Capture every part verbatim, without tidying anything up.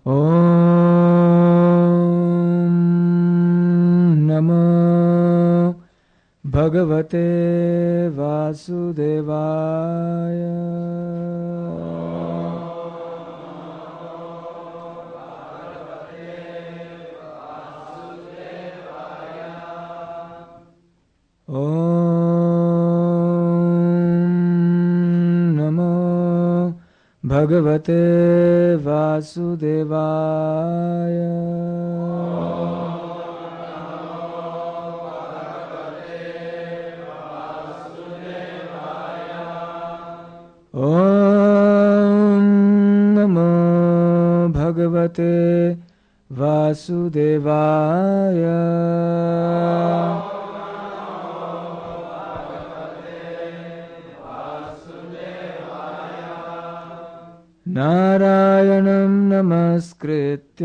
ॐ नमो भगवते वासुदेवाय। ॐ नमो भगवते वासुदेवाय। ॐ नमो भगवते वासुदेवाय। नारायणं नमस्कृत्य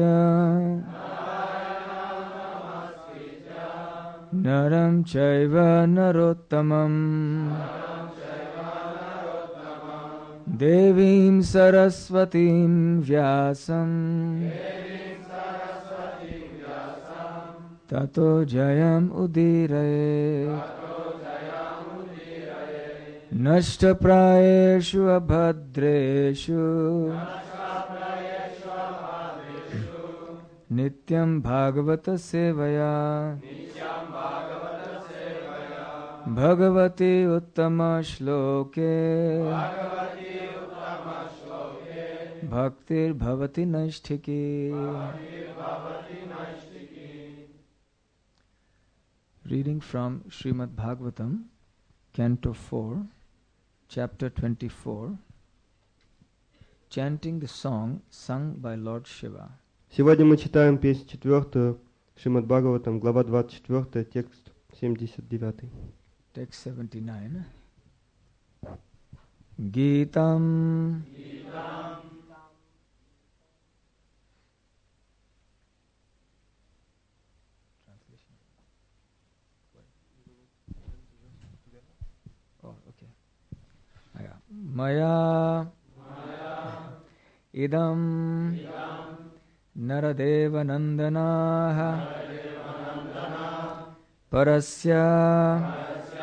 नरं चैव नरोत्तमं देवीं सरस्वतीं व्यासं ततो जयम् उदीरयेत्। नष्टप्रायेषु अभद्रेषु नित्यं भागवत सेवया भगवती उत्तम श्लोके भक्तिर्भवति नैष्ठिकी। Reading from Srimad Bhagavatam, Canto four, Chapter twenty-four, chanting the song sung by Lord Shiva. Сегодня мы читаем песню четвертую, Шримад Бхагаватам, глава двадцать четыре, текст семьдесят девять. Text seventy-nine. Geetam Oh, okay. Maya idam naradeva nandanaha parasya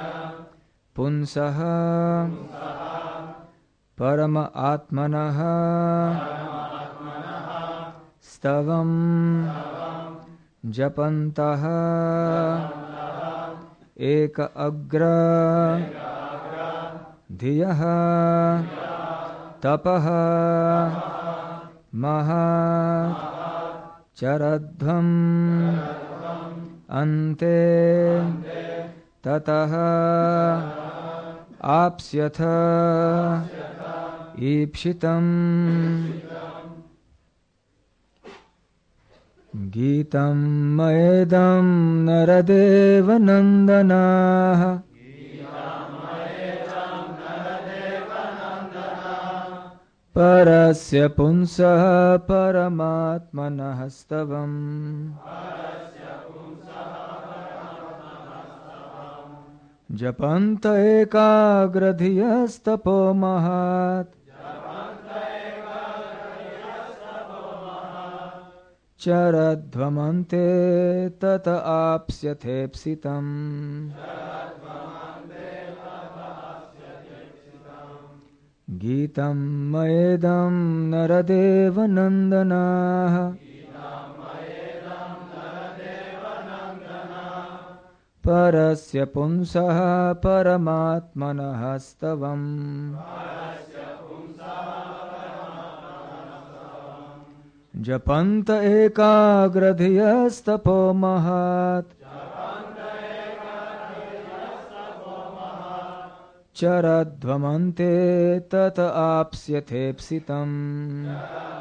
punsaha parama atmanaha stavam japantaha eka agra dhiyaha tapaha mahat charadhvam ante tataha apsyatha ipshitam Geetam maedam naradeva nandanaha parasya punsaha paramatmanah stavam Japanta ekagradhiyastapo mahat charadvamante tata apsyathepsitam Geetam maedam naradeva nandanaha parasya punsaha paramatmanah stavam Japanta ekagradhiyastapo mahat charadvamante tata apsyathepsitam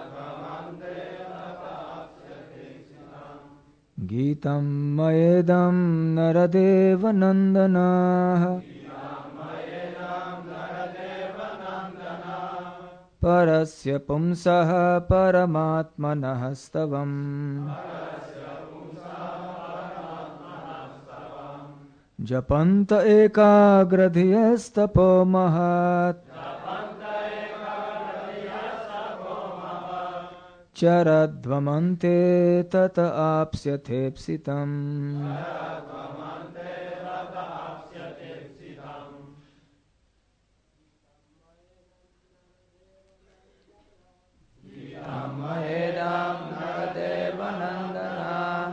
Geetam maedam naradeva nandanaha parasya pumsaha paramatmanah stavam Japanta ekagradhiyastapo mahat चरध्वमन्ते तत आप्स्यथेप्सितम् गीतामयेदं नरदेवनन्दना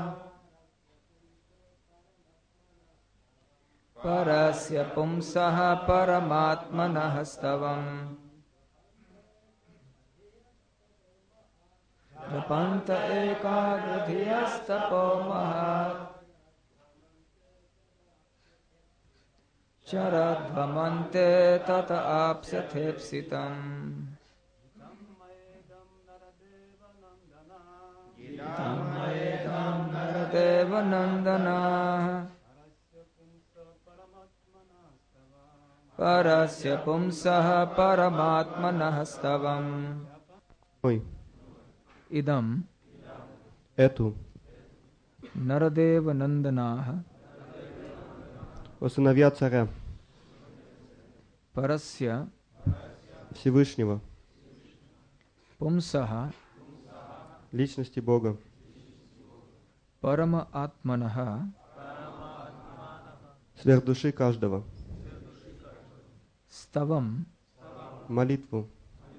परस्य पुंसः परमात्मनः स्तवम् जपन्त एकाग्रधियस्तपो महत् चरध्वमन्ते तत आप्स्यथेप्सितम् गीतामयेदं नरदेवनन्दना परस्य पुंसः परमात्मनः स्तवम् Ой, इदम् эту नरदेवनन्दनाः о сыновья царя परस्य Всевышнего, पुंसः личности Бога, परम आत्मनः сверхдуши каждого, स्तवम् молитву,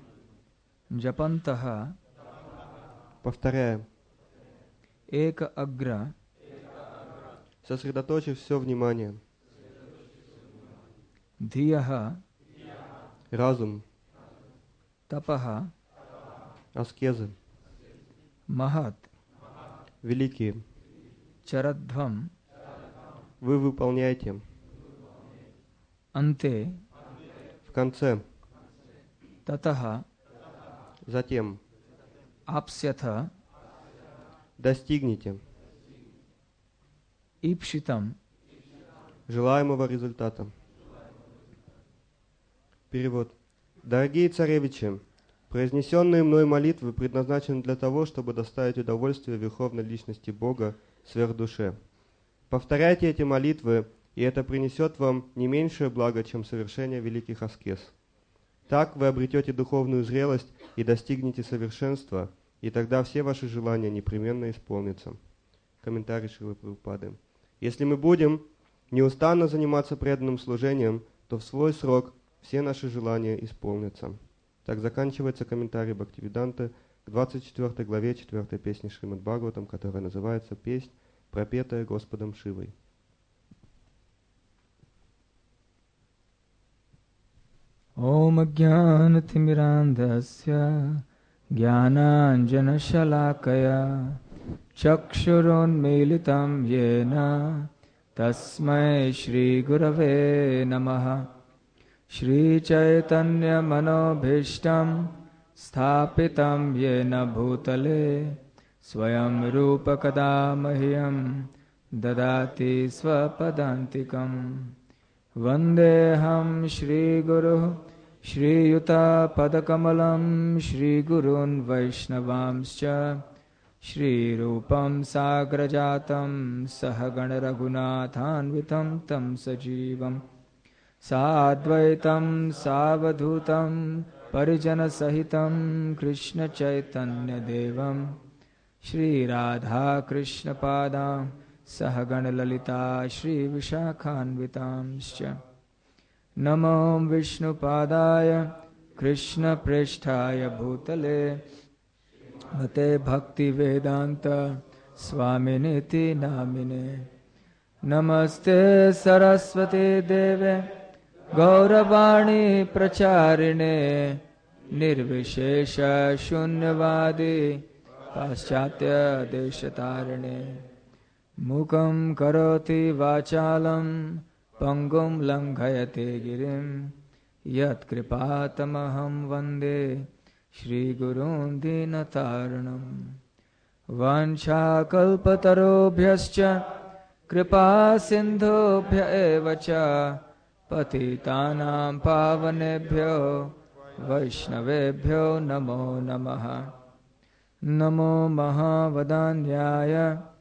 जपन्तः повторяя, एक अग्र сосредоточив все внимание, धियः разум, तपः аскезы, महत् великие, चरध्वम् вы выполняете अन्ते в конце, ततः затем आप्स्यथ достигнете ईप्सितम् желаемого результата. Перевод. Дорогие царевичи, произнесенные мной молитвы предназначены для того, чтобы доставить удовольствие Верховной Личности Бога сверхдуше. Повторяйте эти молитвы, и это принесет вам не меньшее благо, чем совершение великих аскез. Так вы обретете духовную зрелость и достигнете совершенства, и тогда все ваши желания непременно исполнятся. Комментарий Шрилы Прабхупады. Если мы будем неустанно заниматься преданным служением, то в свой срок все наши желания исполнятся. Так заканчивается комментарий Бхактивиданты к двадцать четвёртой главе четвёртой песни Шримад Бхагаватам, которая называется «Песнь, пропетая Господом Шивой». ॐ ज्ञानतिमिरान्धस्य ज्ञानाञ्जनशलाकया चक्षुरुन्मीलितं येन तस्मै श्रीगुरवे नमः श्रीचैतन्यमनोभीष्टं स्थापितं येन भूतले स्वयं रूपकदा मह्यं ददाति स्वपदान्तिकं वन्देऽहं श्रीगुरुः श्रीयुतपदकमलं श्रीगुरून् वैष्णवांश्च श्रीरूपं साग्रजातं सहगणरघुनाथान्वितं तं सजीवं साद्वैतं सावधूतं परिजनसहितं कृष्णचैतन्यदेवं श्रीराधाकृष्णपादां सहगणललिता श्रीविशाखान्वितांश्च नमो विष्णुपादाय कृष्णप्रेष्ठाय भूतले मते भक्तिवेदान्त स्वामिनेति नामिने नमस्ते सरस्वती देवे गौरवाणी प्रचारिणे निर्विशेष शून्यवादी पाश्चात्य देशतारिणे मूकं करोति वाचालं पंगुं लंघयते गिरिं यत्कृपातमहं वन्दे श्रीगुरून् दीनतारिणं वाञ्छाकल्पतरुभ्यश्च कृपा सिन्धुभ्य एव च पतितानां पावनेभ्यो वैष्णवेभ्यो नमो नमः। नमो महावदान्याय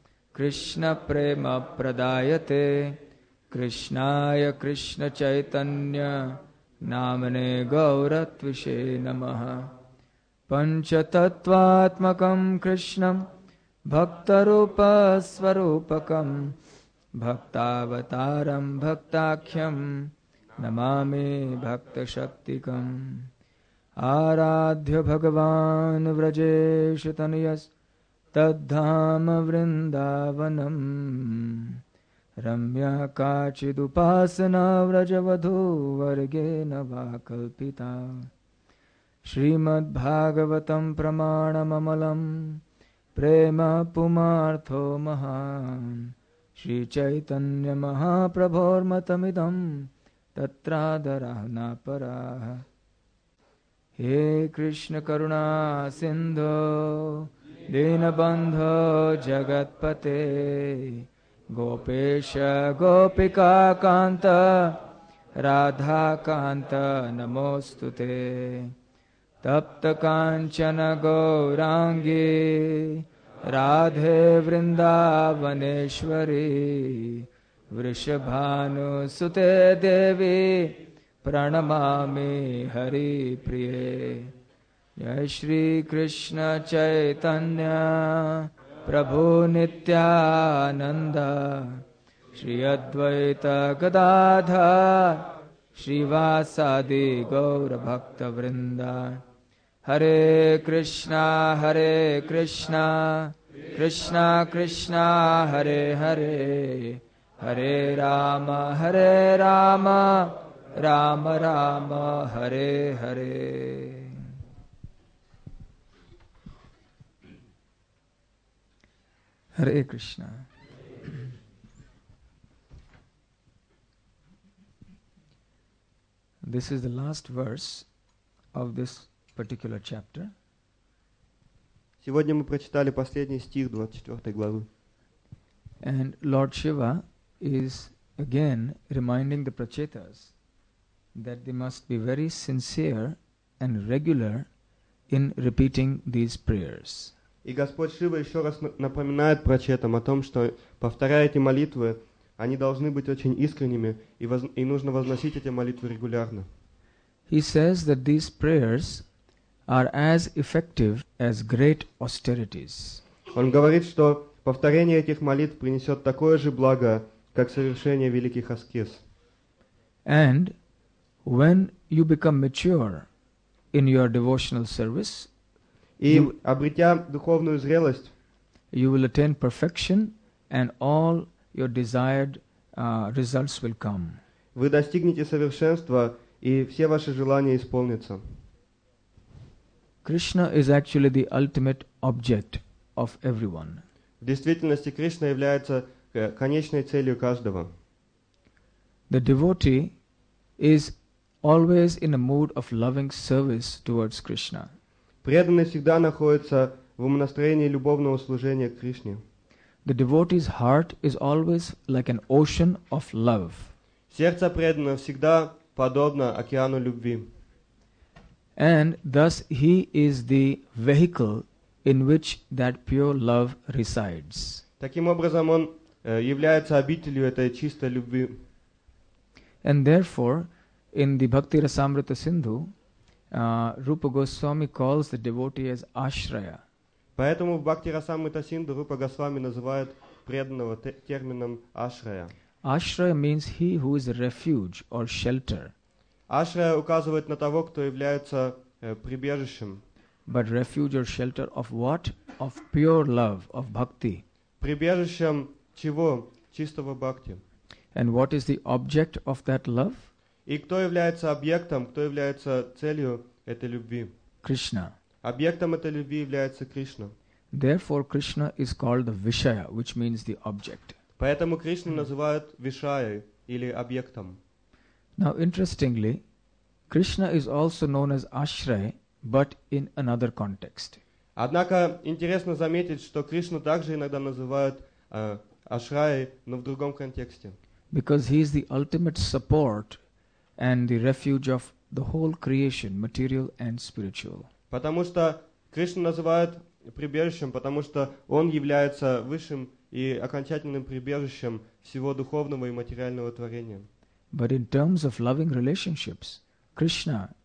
कृष्णप्रेमप्रदायते कृष्णाय कृष्णचैतन्य नामने गौरत्विषे नमः। Panchatattvatmakam Krishnam Bhaktarupa Swarupakam Bhaktavataram Bhaktakhyam Namami Bhakta Shaktikam Aradhya Bhagavan Vrajesh Tanuyas Tadhama Vrindavanam Ramya Kachidupasana Vrajavadhu Vargena Vakalpita Srimad Bhagavatam Pramanamamalam Prema Pumartho Mahan Shri Chaitanya Mahaprabhor Matamidam Tatradarahna Paraha He Krishna Karuna Sindho Dinabandho Jagatpate Gopesha Gopika Kanta Radha Kanta Namostute Tapta Kanchana Gaurangi Radhe Vrindavaneshwari Vrishabhanu Sute Devi Pranamami Hari Priye Jai Shri Krishna Chaitanya Prabhu Nityananda Shri Advaita Gadadhar Shri Vasadi Gaura Bhakta Vrinda Hare Krishna Hare Krishna Krishna Krishna Hare Hare Hare Rama Hare Rama Rama Rama Hare Hare. Hare Krishna. This is the last verse of this particular chapter. Сегодня мы прочитали последний стих двадцать четвёртой главы. And Lord Shiva is again reminding the Prachetas that they must be very sincere and regular in repeating these prayers. И Господь Шива еще раз напоминает прачетам о том, что, повторяя эти молитвы, они должны быть очень искренними, и, воз... и нужно возносить эти молитвы регулярно. He says that these prayers are as effective as great austerities. Он говорит, что повторение этих молитв принесет такое же благо, как совершение великих аскез. And when you become mature in your devotional service, И, обретя духовную зрелость, you will attain perfection and all your desired uh, results will come. вы достигнете совершенства, и все ваши желания исполнятся. Krishna is actually the ultimate object of everyone. В действительности Кришна является э, конечной целью каждого. The devotee is always in a mood of loving service towards Krishna. Преданный всегда находится в умонастроении любовного служения к Кришне. The devotee's heart is always like an ocean of love. Сердце преданного всегда подобно океану любви. And thus he is the vehicle in which that pure love resides. Таким образом, он э, является обителью этой чистой любви. And therefore, in the Bhakti Rasamrita Sindhu, uh, Rupa Goswami calls the devotee as Ashraya. Поэтому в Бхакти Расамрита Синду Рупа Госвами называют преданного те- термином Ашрая. Ashraya means he who is a refuge or shelter. Ашрая указывает на того, кто является э, прибежищем. But refuge or shelter of what? Of pure love, of bhakti. Прибежищем чего? Чистого бхакти. And what is the object of that love? И кто является объектом, кто является целью этой любви? Krishna. Объектом этой любви является Кришна. Therefore, Krishna is called the Vishaya, which means the object. Поэтому Кришну называют Вишаей или объектом. Now, interestingly, Krishna is also known as Ashraya, but in another context. Однако интересно заметить, что Кришну также иногда называют э, Ашраей, но в другом контексте. Because he is the ultimate support and the refuge of the whole creation, material and spiritual. Потому что Кришну называют прибежищем, потому что он является высшим и окончательным прибежищем всего духовного и материального творения. But in terms of loving relationships, Krishna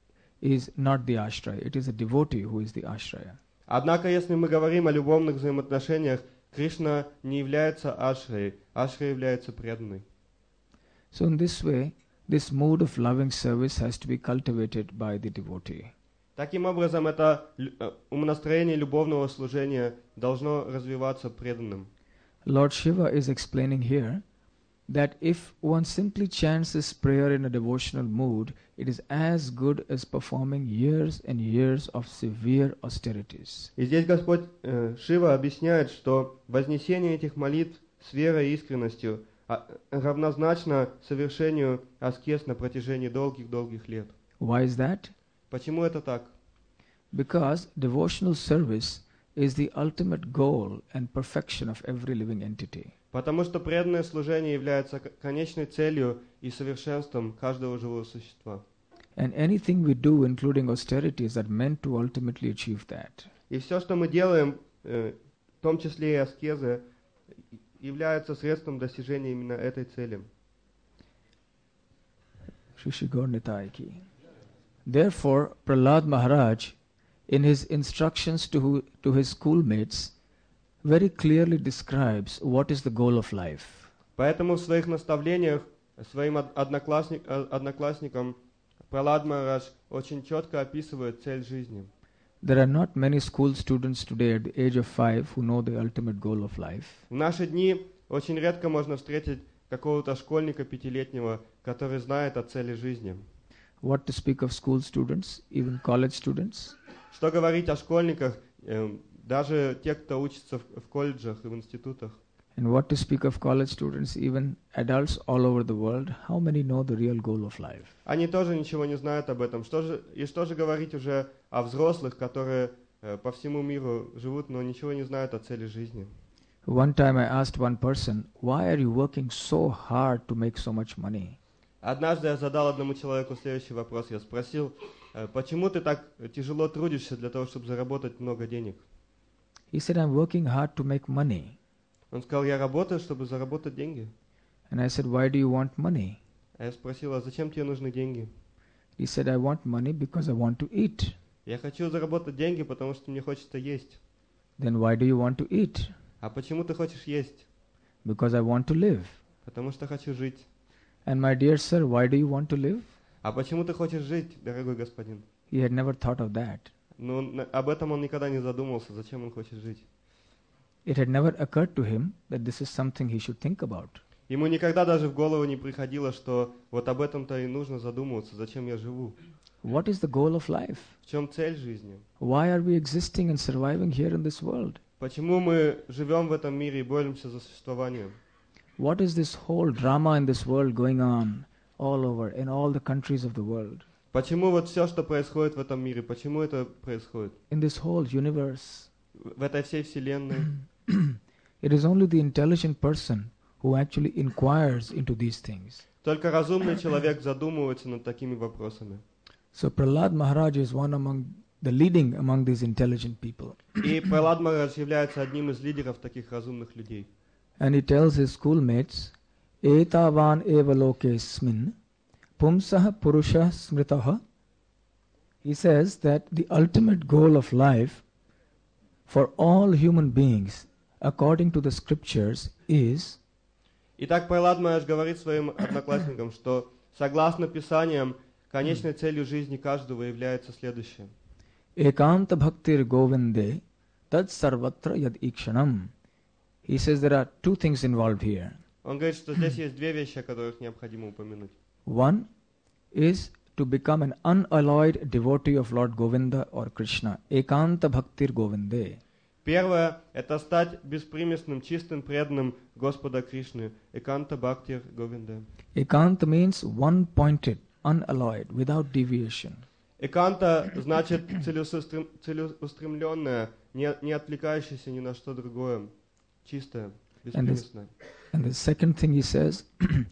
is not the ashraya. It is a devotee who is the ashraya. Однако, если мы говорим о любовных взаимоотношениях, Кришна не является ашрей, ашрей является преданной. So in this way, this mood of loving service has to be cultivated by the devotee. Таким образом, это умонастроение любовного служения должно развиваться преданным. Lord Shiva is explaining here that if one simply chants this prayer in a devotional mood, it is as good as performing years and years of severe austerities. И здесь Господь э, Шива объясняет, что вознесение этих молитв с верой и искренностью а, равнозначно совершению аскез на протяжении долгих-долгих лет. Why is that? Почему это так? Because devotional service is the ultimate goal and perfection of every living entity. Потому что преданное служение является конечной целью и совершенством каждого живого существа. And anything we do, including austerities, are meant to ultimately achieve that. И все, что мы делаем, э, в том числе и аскезы, является средством достижения именно этой цели. Shri Gaur Nitai ki. Therefore, Prahlad Maharaj, in his instructions to, to his schoolmates, very clearly describes what is the goal of life. Поэтому в своих наставлениях своим одноклассник, одноклассникам Пралад Махарадж очень четко описывает цель жизни. There are not many school students today at the age of five who know the ultimate goal of life. В наши дни очень редко можно встретить какого-то школьника пятилетнего, который знает о цели жизни. What to speak of school students, even college students? Что говорить о школьниках, э, даже те, кто учится в, в колледжах и в институтах. And what to speak of college students, even adults all over the world, how many know the real goal of life? Они тоже ничего не знают об этом. Что же, и что же говорить уже о взрослых, которые э, по всему миру живут, но ничего не знают о цели жизни? One time I asked one person, why are you working so hard to make so much money? Однажды я задал одному человеку следующий вопрос. Я спросил, э, почему ты так тяжело трудишься для того, чтобы заработать много денег? He said, I'm working hard to make money. Он сказал, я работаю, чтобы заработать деньги. And I said, why do you want money? А я спросил, а зачем тебе нужны деньги? He said, I want money because I want to eat. Я хочу заработать деньги, потому что мне хочется есть. Then why do you want to eat? А почему ты хочешь есть? Because I want to live. Потому что хочу жить. And my dear sir, why do you want to live? А почему ты хочешь жить, дорогой господин? He had never thought of that. Ну, на- об этом он никогда не задумывался, зачем он хочет жить. It had never occurred to him that this is something he should think about. Ему никогда даже в голову не приходило, что вот об этом-то и нужно задумываться, зачем я живу. What is the goal of life? В чем цель жизни? Why are we existing and surviving here in this world? Почему мы живем в этом мире и боремся за существование? What is this whole drama in this world going on all over, in all the countries of the world? Почему вот все, что происходит в этом мире, почему это происходит? In this whole universe? В этой всей вселенной? It is only the intelligent person who actually inquires into these things. Только разумный человек задумывается над такими вопросами. So Prahlad Maharaj is one among the leading among these intelligent people. И Пралад Махарадж является одним из лидеров таких разумных людей. And he tells his schoolmates, Etavan eva lokesmin pumsah purusha smritaha. He says that the ultimate goal of life for all human beings, according to the scriptures, is Итак, Пралад Махарадж говорит своим одноклассникам, что согласно Писаниям, конечной целью жизни каждого является следующее. Ekanta bhaktir govinde tad sarvatra yad ikshanam. He says there are two things involved here. Он говорит, что здесь есть две вещи, о которых необходимо упомянуть. One is to become an unalloyed devotee of Lord Govinda or Krishna. Ekanta bhaktir govinde. Первое – это стать беспримесным, чистым, преданным Господа Кришны. Эканта Бхактир Говинда. Ekanta means one-pointed, unalloyed, without deviation. Эканта значит целеустрем- целеустремленное, не, не отвлекающееся ни на что другое, чистое, беспримесное. And the second thing he says,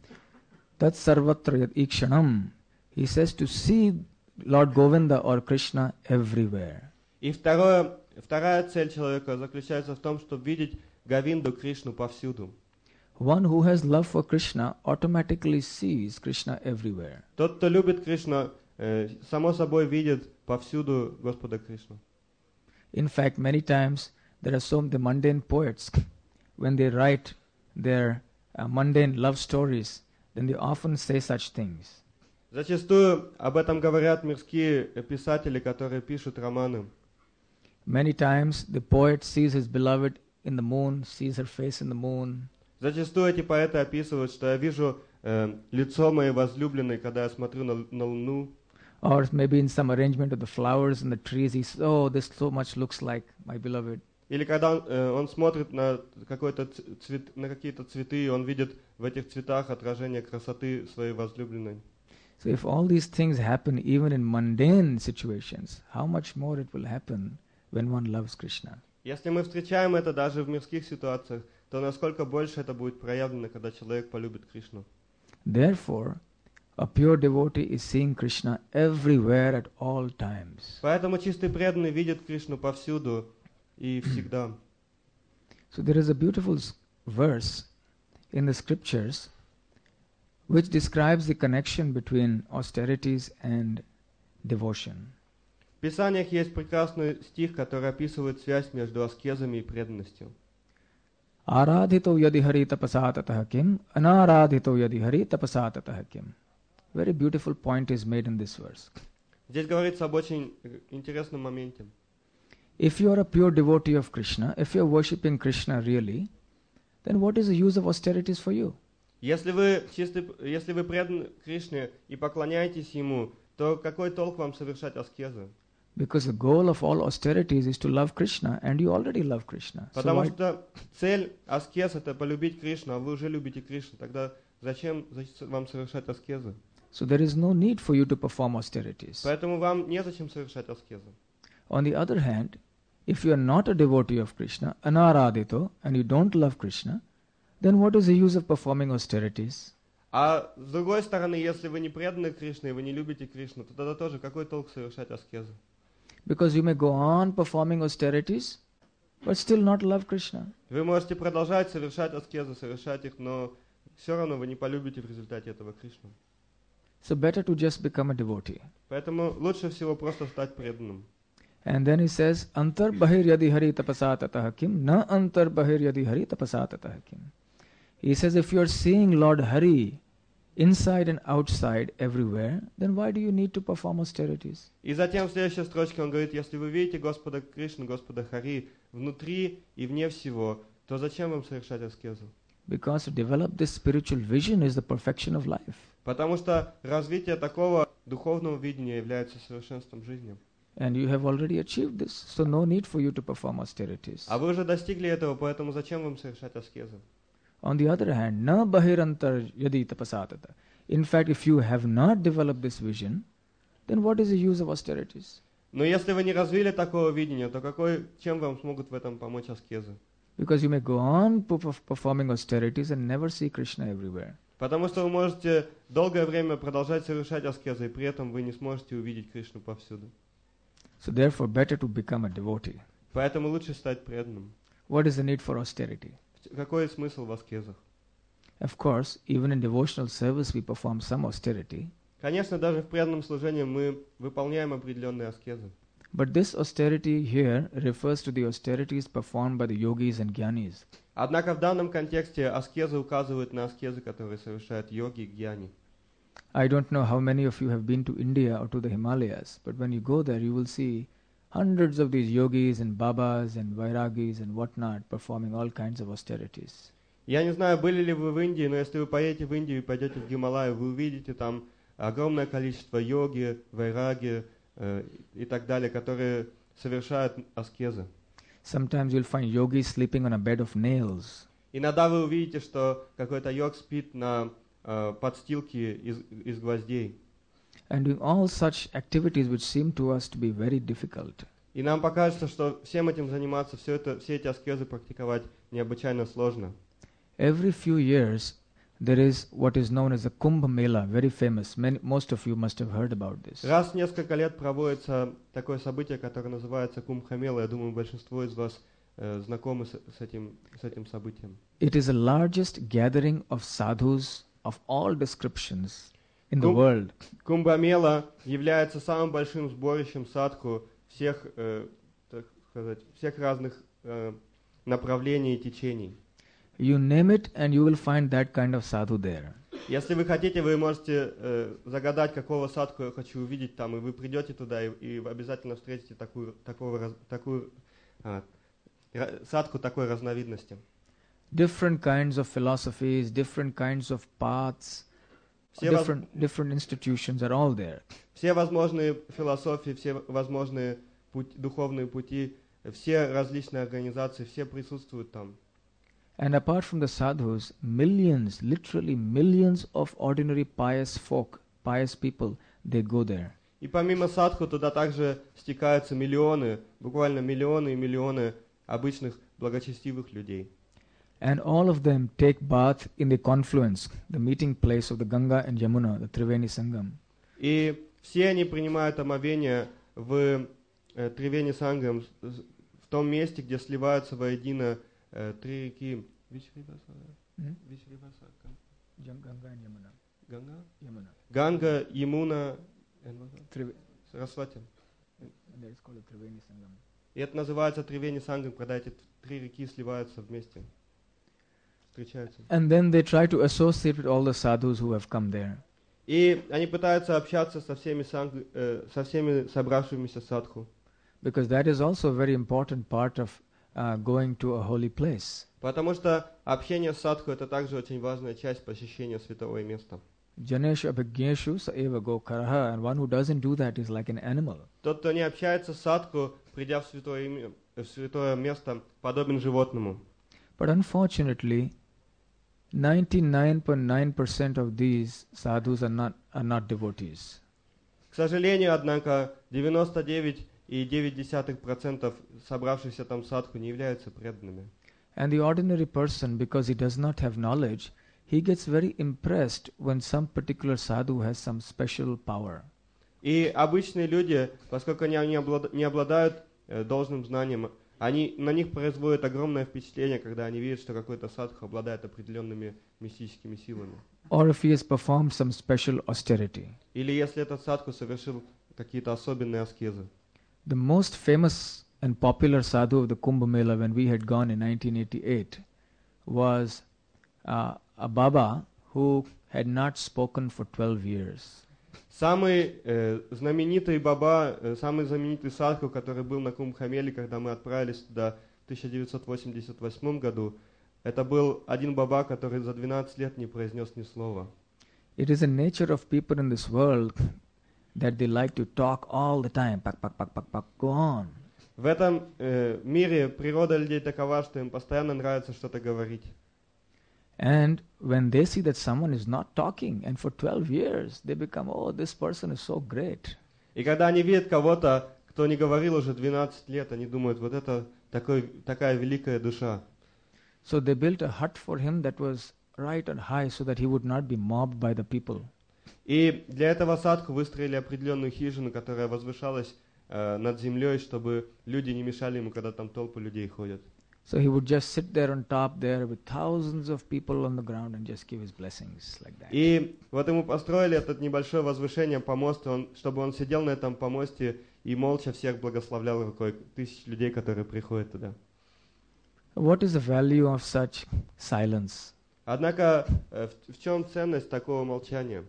Tat sarvatra yad ikshanam. He says to see Lord Govinda or Krishna everywhere. И второе, вторая цель человека заключается в том, чтобы видеть Говинду, Кришну повсюду. One who has love for Krishna automatically sees Krishna everywhere. Тот, кто любит Кришну, э, само собой видит повсюду Господа Кришну. In fact, many times there are some the mundane poets, when they write their uh, mundane love stories, then they often say such things. Зачастую об этом говорят мирские писатели, которые пишут романы. Many times the poet sees his beloved in the moon, sees her face in the moon. Зачастую эти поэты описывают, что я вижу э, лицо моей возлюбленной, когда я смотрю на, на луну. Or maybe in some arrangement of the flowers and the trees, he says, oh, this so much looks like my beloved. Или когда он, э, он смотрит на, какой-то цвет, на какие-то цветы, и он видит в этих цветах отражение красоты своей возлюбленной. So if all these things happen even in mundane situations, how much more it will happen when one loves Krishna. Если мы встречаем это даже в мирских ситуациях, то насколько больше это будет проявлено, когда человек полюбит Кришну. Therefore, a pure devotee is seeing Krishna everywhere at all times. Поэтому чистый преданный видит Кришну повсюду и всегда. So there is a beautiful verse in the scriptures which describes the connection between austerities and devotion. В Писаниях есть прекрасный стих, который описывает связь между аскезами и преданностью. Aradhito yadi hari tapasa tatah kim, anaradhito yadi hari tapasa tatah kim. Very beautiful point is made in this verse. Здесь говорится об очень интересном моменте. If you are a pure devotee of Krishna, if you are worshipping Krishna really, then what is the use of austerities for you? Если вы, чистый, если вы преданы Кришне и поклоняетесь Ему, то какой толк вам совершать аскезы? Because the goal of all austerities is to love Krishna, and you already love Krishna. So Потому why, что цель аскез — это полюбить Кришну, а вы уже любите Кришну. Тогда зачем вам совершать аскезы? so there is no need for you to perform austerities. Поэтому вам незачем совершать аскезы. On the other hand, if you are not a devotee of Krishna, anaradhito, and you don't love Krishna, then what is the use of performing austerities? А с другой стороны, если вы не преданы Кришне и вы не любите Кришну, то тогда тоже какой толк совершать аскезы? Because you may go on performing austerities, but still not love Krishna. Вы можете продолжать совершать аскезы, совершать их, но все равно вы не полюбите в результате этого Кришну. So better to just become a devotee. Поэтому лучше всего просто стать преданным. And then he says, Antar bahir yadi hari tapasa tatah kim, na antar bahir yadi hari tapasa tatah kim. He says, if you are seeing Lord Hari inside and outside everywhere, then why do you need to perform austerities? И затем в следующей строчке он говорит, если вы видите Господа Кришну, Господа Хари внутри и вне всего, то зачем вам совершать аскезу? Because to develop this spiritual vision is the perfection of life. Потому что развитие такого духовного видения является совершенством жизни. And you have already achieved this, so no need for you to perform austerities. А вы уже достигли этого, поэтому зачем вам совершать аскезы? On the other hand, na bahirantar yadi tapasatata. In fact, if you have not developed this vision, then what is the use of austerities? Но если вы не развили такого видения, то какой, чем вам смогут в этом помочь аскезы? Because you may go on performing austerities and never see Krishna everywhere. Потому что вы можете долгое время продолжать совершать аскезы, и при этом вы не сможете увидеть Кришну повсюду. So therefore, better to become a devotee. Поэтому лучше стать преданным. What is the need for austerity? Какой смысл в аскезах? Of course, even in devotional service we perform some austerity. Конечно, даже в преданном служении мы выполняем определенные аскезы. But this austerity here refers to the austerities performed by the yogis and jnanis. Однако в данном контексте аскезы указывают на аскезы, которые совершают йоги и гьяни. I don't know how many of you have been to India or to the Himalayas, but when you go there, you will see hundreds of these yogis and babas and vairagis and whatnot performing all kinds of austerities. Я не знаю, были ли вы в Индии, но если вы поедете в Индию и пойдете в Гималай, вы увидите там огромное количество йоги, вайраги э, и так далее, которые совершают аскезы. Sometimes you'll find yogis sleeping on a bed of nails. Иногда вы увидите, что какой-то йог спит на э, подстилке из, из гвоздей. And doing all such activities which seem to us to be very difficult. И нам покажется, что всем этим заниматься, все, это, все эти аскезы практиковать необычайно сложно. Every few years, there is what is known as the Kumbh Mela, very famous. Many, most of you must have heard about this. Раз в несколько лет проводится такое событие, которое называется Кумбх-мела. Я думаю, большинство из вас э, знакомы с, с, этим, с этим событием. It is the largest gathering of sadhus of all descriptions. in the Kum- world. Кумбамела является самым большим сборищем садху всех, э, так сказать, всех разных э, направлений и течений. You name it and you will find that kind of sadhu there. Если вы хотите, вы можете э, загадать, какого садху я хочу увидеть там, и вы придете туда, и, и обязательно встретите такую, такого, раз- такую а, ра- садху такой разновидности. Different kinds of philosophies, different kinds of paths, Все, воз- different different institutions are all there. все возможные философии, все возможные путь- духовные пути, все различные организации, все присутствуют там. And apart from the sadhus, millions, literally millions of ordinary pious folk, pious people, they go there. И помимо садху туда также стекаются миллионы, буквально миллионы и миллионы обычных благочестивых людей. And all of them take bath in the confluence, the meeting place of the Ganga and Yamuna, the Triveni Sangam. И все они принимают омовение в э, Тривени Сангам, с- с- в том месте, где сливаются воедино э, три реки. Вишриваса, Hmm? Вишриваса, Ganga and Yamuna. Ганга, Yamuna. Ганга, Ямуна, and what else? Trive- Сарасвати. and that is called the Triveni Sangam. И это называется Тривени Сангам, когда эти три реки сливаются вместе, встречаются. And then they try to associate with all the sadhus who have come there. И они пытаются общаться со всеми, санг, э, со всеми собравшимися садху. Because that is also a very important part of uh, going to a holy place. Потому что общение с садху это также очень важная часть посещения святого места. Janesh abhigneshu sa eva go karaha, and one who doesn't do that is like an animal. Тот, кто не общается с садху, придя в святое, име- в святое место, подобен животному. But unfortunately, ninety-nine point nine percent of these sadhus are not, are not devotees. К сожалению, однако, девяносто девять и девять десятых процента собравшихся там садху не являются преданными. And the ordinary person, because he does not have knowledge, he gets very impressed when some particular sadhu has some special power. И обычные люди, поскольку они не облад- не обладают э, должным знанием, они, на них производит огромное впечатление, когда они видят, что какой-то садху обладает определенными мистическими силами. Or if he has performed some special austerity. Или если этот садху совершил какие-то особенные аскезы. The most famous and popular sadhu of the Kumbh Mela when we had gone in nineteen eighty-eight was uh, a Baba who had not spoken for twelve years. Самый э, знаменитый баба, э, самый знаменитый садху, который был на Кумбхамеле, когда мы отправились туда в тысяча девятьсот восемьдесят восьмом году, это был один баба, который за двенадцать лет не произнес ни слова. It is a nature of people in this world that they like to talk all the time. Pak, pak, pak, pak, pak, go on. В этом э, мире природа людей такова, что им постоянно нравится что-то говорить. And when they see that someone is not talking, and for twelve years, they become, oh, this person is so great. И когда они видят кого-то, кто не говорил уже двенадцать лет, они думают, вот это такой, такая великая душа. So they built a hut for him that was right and high so that he would not be mobbed by the people. И для этого садху выстроили определенную хижину, которая возвышалась э, над землей, чтобы люди не мешали ему, когда там толпы людей ходят. So he would just sit there on top there with thousands of people on the ground and just give his blessings like that. И вот ему построили это небольшое возвышение, помост, он, чтобы он сидел на этом помосте и молча всех благословлял рукой, тысяч людей, которые приходят туда. What is the value of such silence? Однако, э, в, в чем ценность такого молчания?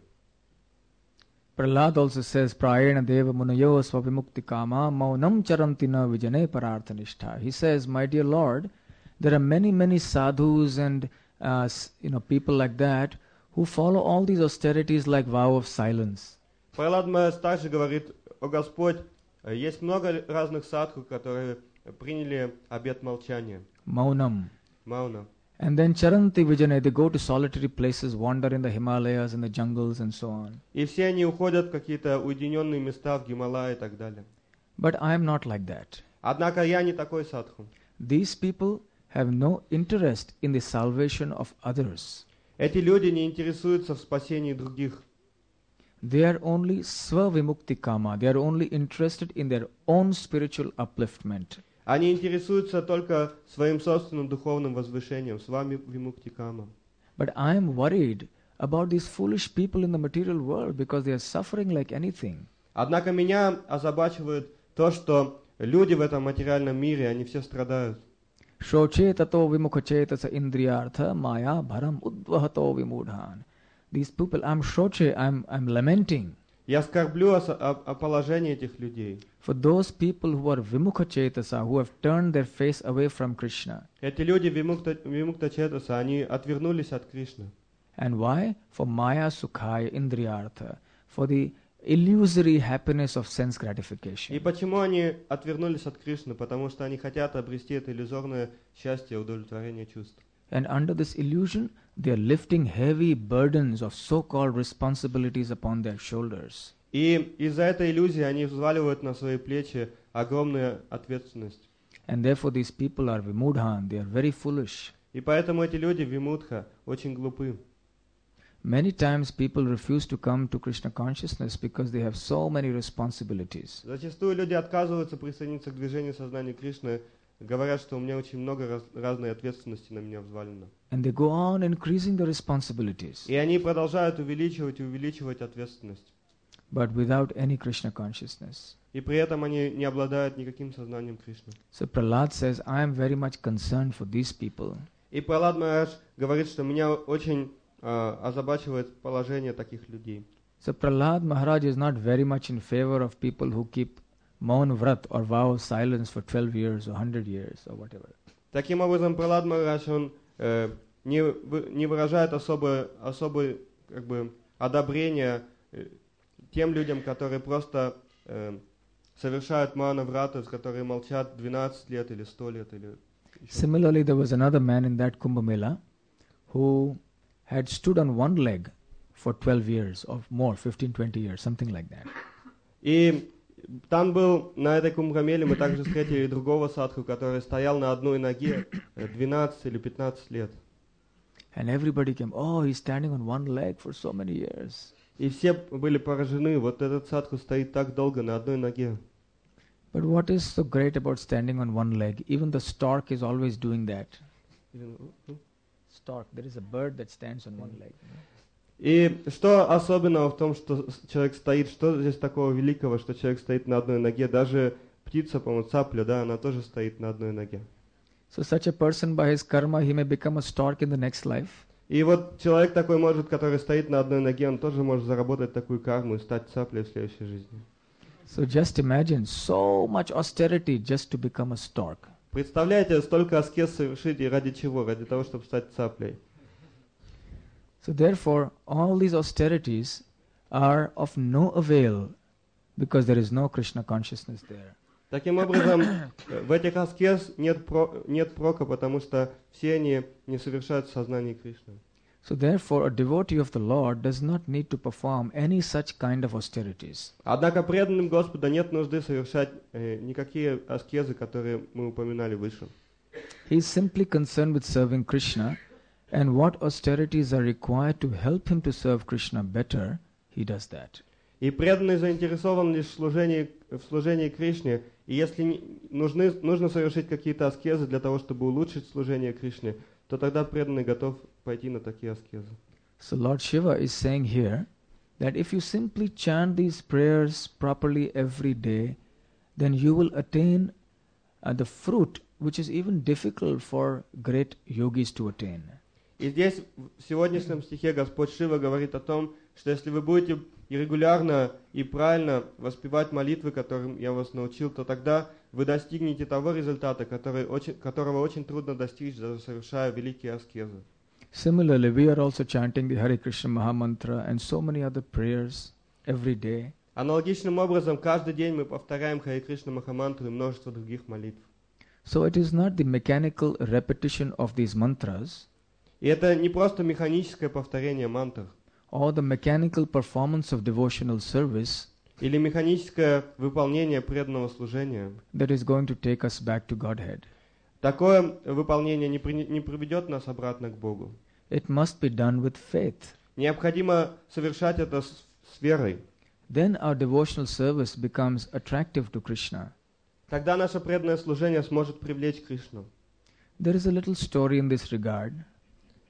Prahlad also says, Prayena deva munayo svavimukti kama maunam charanti na vijane pararthanishtha. He says, my dear Lord, there are many, many sadhus and uh, s- you know people like that who follow all these austerities like vow of silence. Пралад Махарадж также говорит, о Господь, э, есть много разных садху, которые приняли обет молчания, Maunam. мауна. And then charanti vijane, they go to solitary places, wander in the Himalayas and the jungles and so on. И все они уходят в какие-то уединенные места в Гималае и так далее. But I am not like that. Однако я не такой садху. These people have no interest in the salvation of others. Эти люди не интересуются в спасении других. They are only svavimukti kama. They are only interested in their own spiritual upliftment. Они интересуются только своим собственным духовным возвышением, с вами вимуктикама. But I am worried about these foolish people in the material world because they are suffering like anything. Однако меня озабачивает то, что люди в этом материальном мире, они все страдают. Shochetato vimukachetasa indriyartha maya bharam udvahato vimudhan. These people, I'm shoche, I'm, I'm lamenting. Я скорблю о, о, о положении этих людей. For those people who are vimukachetasa, who have turned their face away from Krishna. Эти люди вимукта, вимукта четаса, они отвернулись от Кришны. And why? For maya sukhaya indriyartha. For the illusory happiness of sense gratification. И почему они отвернулись от Кришны? Потому что они хотят обрести это иллюзорное счастье, удовлетворение чувств. And under this illusion, they are lifting heavy burdens of so-called responsibilities upon their shoulders. И из-за этой иллюзии они взваливают на свои плечи огромную ответственность. And therefore these people are vimudhan, they are very foolish. И поэтому эти люди, вимудха, очень глупы. Many times people refuse to come to Krishna consciousness because they have so many responsibilities. Зачастую люди отказываются присоединиться к движению сознания Кришны, говорят, что у меня очень много раз, разной ответственности на меня взвалено. And they go on increasing the responsibilities, И они продолжают увеличивать и увеличивать ответственность. but without any Krishna consciousness. И при этом они не обладают никаким сознанием Кришны. So Prahlad says, I am very much concerned for these people. И Пралад Махарадж говорит, что меня очень э, озабачивает положение таких людей. So Prahlad Maharaj is not very much in favor of people who keep Maun Vrat or vow of silence for twelve years or one hundred years or whatever. Таким образом, Пралад Махарадж, он э, не, вы- не выражает особое, особое как бы, одобрение э, тем людям, которые просто э, совершают мана врата, которые молчат двенадцать лет или сто лет. Или еще. Similarly, there was another man in that Kumbh Mela who had stood on one leg for twelve years or more, fifteen, twenty years, something like that. И там был, на этой Кумбхамеле мы также встретили другого садху, который стоял на одной ноге э, двенадцать или пятнадцать лет. And everybody came, oh, he's standing on one leg for so many years. И все были поражены, вот этот садху стоит так долго на одной ноге. But what is so great about standing on one leg? Even the stork is always doing that. Stork, there is a bird that stands on one leg. И что особенного в том, что с- человек стоит, что здесь такого великого, что человек стоит на одной ноге? Даже птица, по-моему, цапля, да, она тоже стоит на одной ноге. So such a person by his karma, he may become a stork in the next life. И вот человек такой может, который стоит на одной ноге, он тоже может заработать такую карму и стать цаплей в следующей жизни. So just imagine so much austerity just to become a stork. Представляете, столько аскез совершить и ради чего? Ради того, чтобы стать цаплей. So therefore, all these austerities are of no avail because there is no Krishna consciousness there. Таким образом, э, в этих аскез нет, про- нет прока, потому что все они не совершают в сознании Кришны. So therefore, a devotee of the Lord does not need to perform any such kind of austerities. Однако преданным Господа нет нужды совершать э, никакие аскезы, которые мы упоминали выше. He is simply concerned with serving Krishna, and what austerities are required to help him to serve Krishna better, he does that. И преданный заинтересован лишь в служении, в служении Кришне, и если не- нужны, нужно совершить какие-то аскезы для того, чтобы улучшить служение Кришне, то тогда преданный готов пойти на такие аскезы. So Lord Shiva is saying here that if you simply chant these prayers properly every day, then you will attain uh, the fruit which is even difficult for great yogis to attain. И здесь, в сегодняшнем стихе, Господь Шива говорит о том, что если вы будете и регулярно и правильно воспевать молитвы, которым я вас научил, то тогда вы достигнете того результата, который очень, которого очень трудно достичь, даже совершая великие аскезы. Similarly, we are also chanting the Hare Krishna Mahamantra and so many other prayers every day. Аналогичным образом, каждый день мы повторяем Харе Кришна Махамантру и множество других молитв. So it is not the mechanical repetition of these mantras И это не просто механическое повторение мантр, or the mechanical performance of devotional service или механическое выполнение преданного служения. that is going to take us back to Godhead. Такое выполнение не, при- не приведет нас обратно к Богу. It must be done with faith. Необходимо совершать это с, с верой. Then our devotional service becomes attractive to Krishna. Тогда наше преданное служение сможет привлечь Кришну. There is a little story in this regard.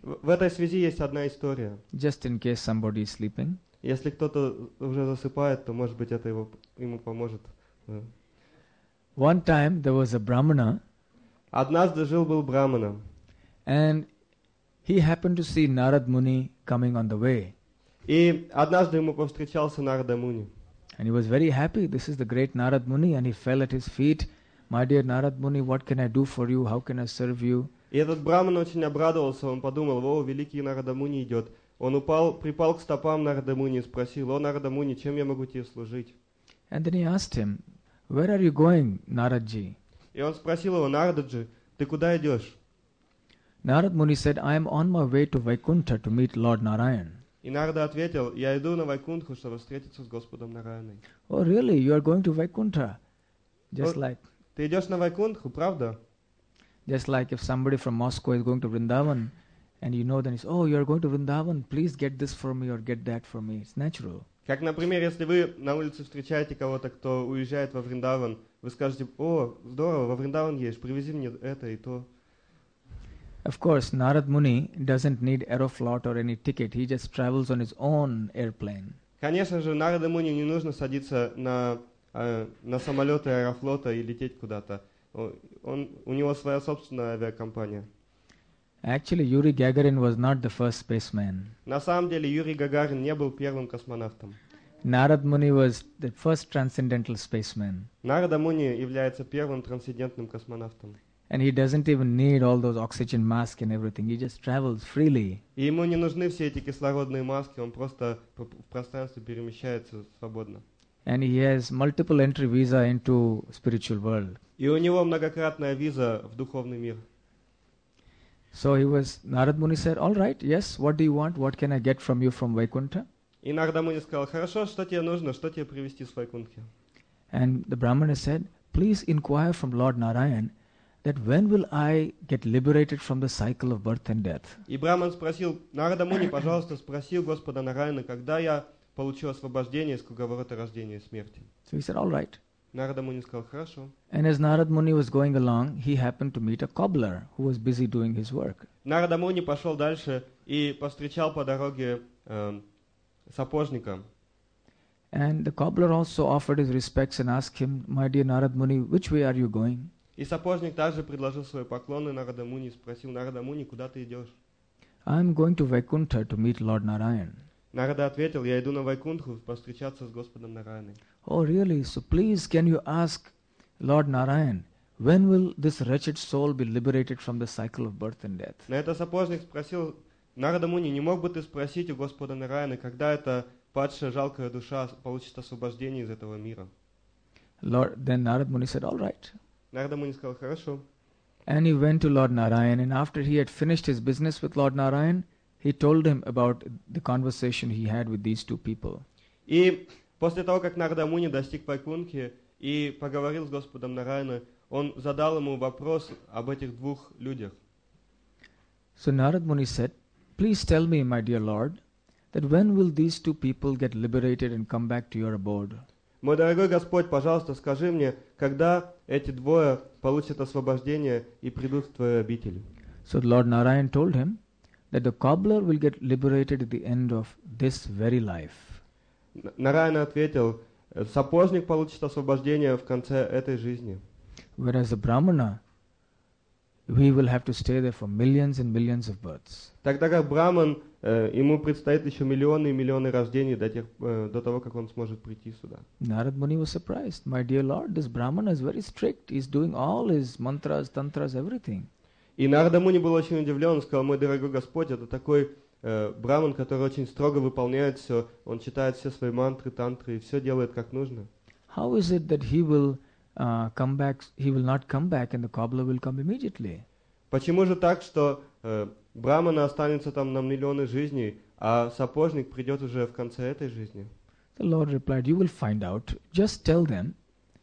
В, в этой связи есть одна история. just in case somebody is sleeping. Если кто-то уже засыпает, то, может быть, это его, ему поможет. Да. One time there was a Brahmana, Однажды жил-был Брамана, and he happened to see Narad Muni coming on the way. и однажды ему повстречался Нарада Муни. And he was very happy. This is the great Narad Muni, and he fell at his feet. My dear Narad Muni, what can I do for you? How can I serve you? И этот Браман очень обрадовался, он подумал: о, великий Нарада Муни идет. Он упал, припал к стопам Нарада Муни и спросил: о, Нарада Муни, чем я могу тебе служить? And then he asked him, where are you going, Naradji? И он спросил его: Нарададжи, ты куда идешь? Narad Muni said, I am on my way to Vaikuntha to meet Lord Narayan. И Нарада ответил: я иду на Вайкунтху, чтобы встретиться с Господом Нараяной. Oh, really? You are going to Vaikuntha? Just Oh. like, Ты идешь на Вайкунтху, правда? just like if somebody from Moscow is going to Vrindavan, and you know, then it's, oh, you are going to Vrindavan, please get this for me or get that for me. It's natural. Как, например, если вы на улице встречаете кого-то, кто уезжает во Вриндаван, вы скажете: о, здорово, во Вриндаван едешь, привези мне это и то. Of course, Narad Muni doesn't need Aeroflot or any ticket. He just travels on his own airplane. Конечно же, Нарада Муни не нужно садиться на, э, на самолеты Аэрофлота и лететь куда-то. О- Он, у него своя собственная авиакомпания. Actually, Yuri Gagarin was not the first spaceman. На самом деле Юрий Гагарин не был первым космонавтом. Narad Muni was the first transcendental spaceman. Нарада Муни является первым трансцендентным космонавтом. And he doesn't even need all those oxygen masks and everything. He just travels freely. И ему не нужны все эти кислородные маски, он просто по- в пространстве перемещается свободно. And he has multiple entry visa into spiritual world. И у него многократная виза в духовный мир. So he was, Narad Muni said, all right, yes, what do you want? What can I get from you from Vaikuntha? И Нарада Муни сказал: хорошо, что тебе нужно, что тебе привезти с Вайкунтхи? And the Brahmana said, please inquire from Lord Narayan that when will I get liberated from the cycle of birth and death? И Браман спросил: Нарада Муни, пожалуйста, спроси у Господа Нараяна, когда я получу освобождение из круговорота рождения и смерти. So he said, all right. Нарада Муни сказал: хорошо. And as Narad Muni was going along, he happened to meet a cobbler who was busy doing his work. Нарада Муни пошел дальше и повстречал по дороге э, сапожника. And the cobbler also offered his respects and asked him, my dear Narad Muni, which way are you going? И сапожник также предложил свои поклоны Нарада Муни и спросил: Нарада Муни, куда ты идешь? I'm going to Vaikuntha to meet Lord Narayan. Нарада ответил: я иду на Вайкунтху повстречаться с Господом Нараяной. Oh, really? So please, can you ask Lord Narayan, when will this wretched soul be liberated from the cycle of birth and death? На это сапожник спросил: Нарада Муни, не мог бы ты спросить у Господа Нараяны, когда эта падшая жалкая душа получит освобождение из этого мира? Lord, then Narad Muni said, all right. Нарада Муни сказал: хорошо. And he went to Lord Narayan, and after he had finished his business with Lord Narayan, he told him about the conversation he had with these two people. И после того, как Нарада Муни достиг Вайкунтхи и поговорил с Господом Нараяной, он задал ему вопрос об этих двух людях. So Narad Muni said, please tell me, my dear Lord, that when will these two people get liberated and come back to your abode? Мой дорогой Господь, пожалуйста, скажи мне, когда эти двое получат освобождение и придут в Твою обитель? So Lord Narayan told him that the cobbler will get liberated at the end of this very life. Н- Нараяна ответил: сапожник получит освобождение в конце этой жизни. Whereas the Brahmana, he will have to stay there for millions and millions of births. Тогда как Браман, э, ему предстоит еще миллионы и миллионы рождений до, тех, э, до того, как он сможет прийти сюда. Narad Muni was surprised. My dear Lord, this Brahmana is very strict. He's doing all his mantras, tantras, everything. И Нарада Муни был очень удивлен, он сказал: мой дорогой Господь, это такой э, Браман, который очень строго выполняет все, он читает все свои мантры, тантры и все делает как нужно. How is it that he will uh, come back, he will not come back and the cobbler will come immediately? Почему же так, что э, Брамана останется там на миллионы жизней, а сапожник придет уже в конце этой жизни? The Lord replied, you will find out. Just tell them,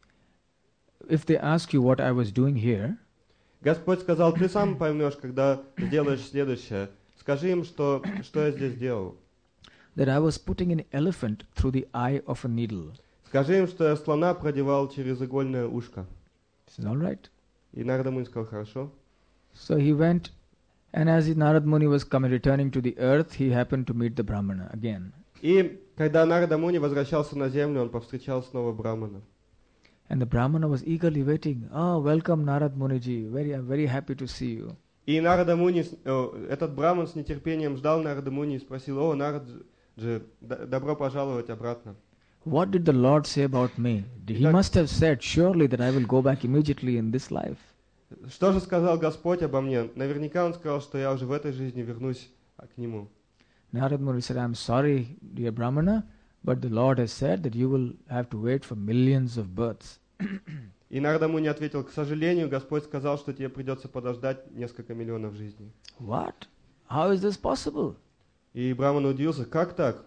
if they ask you what I was doing here, Господь сказал: ты сам поймешь, когда сделаешь следующее. Скажи им, что, что я здесь делал. that I was putting an elephant through the eye of a needle. Скажи им, что я слона продевал через игольное ушко. He said, all right. И Нарада Муни сказал: хорошо. So he went And as Narad Muni was coming, returning to the earth, he happened to meet the Brahmana again. И когда Нарада Муни возвращался на землю, он повстречал снова Брамана. And the Brahmana was eagerly waiting. Oh, welcome Narad Muniji. Very, I'm very happy to see you. И Нарада Муни, э, этот Браман с нетерпением ждал Нарада Муни и спросил: «О, Нараджи, добро пожаловать обратно». What did the Lord say about me? He must have said, surely, that I will go back immediately in this life. Что же сказал Господь обо мне? Наверняка Он сказал, что я уже в этой жизни вернусь к Нему. Narad Muni said, I'm sorry, dear Brahmana, but the Lord has said that you will have to wait for millions of births. И Нарада Муни ответил: к сожалению, Господь сказал, что тебе придется подождать несколько миллионов жизней. What? How is this possible? И Браман удивился: как так?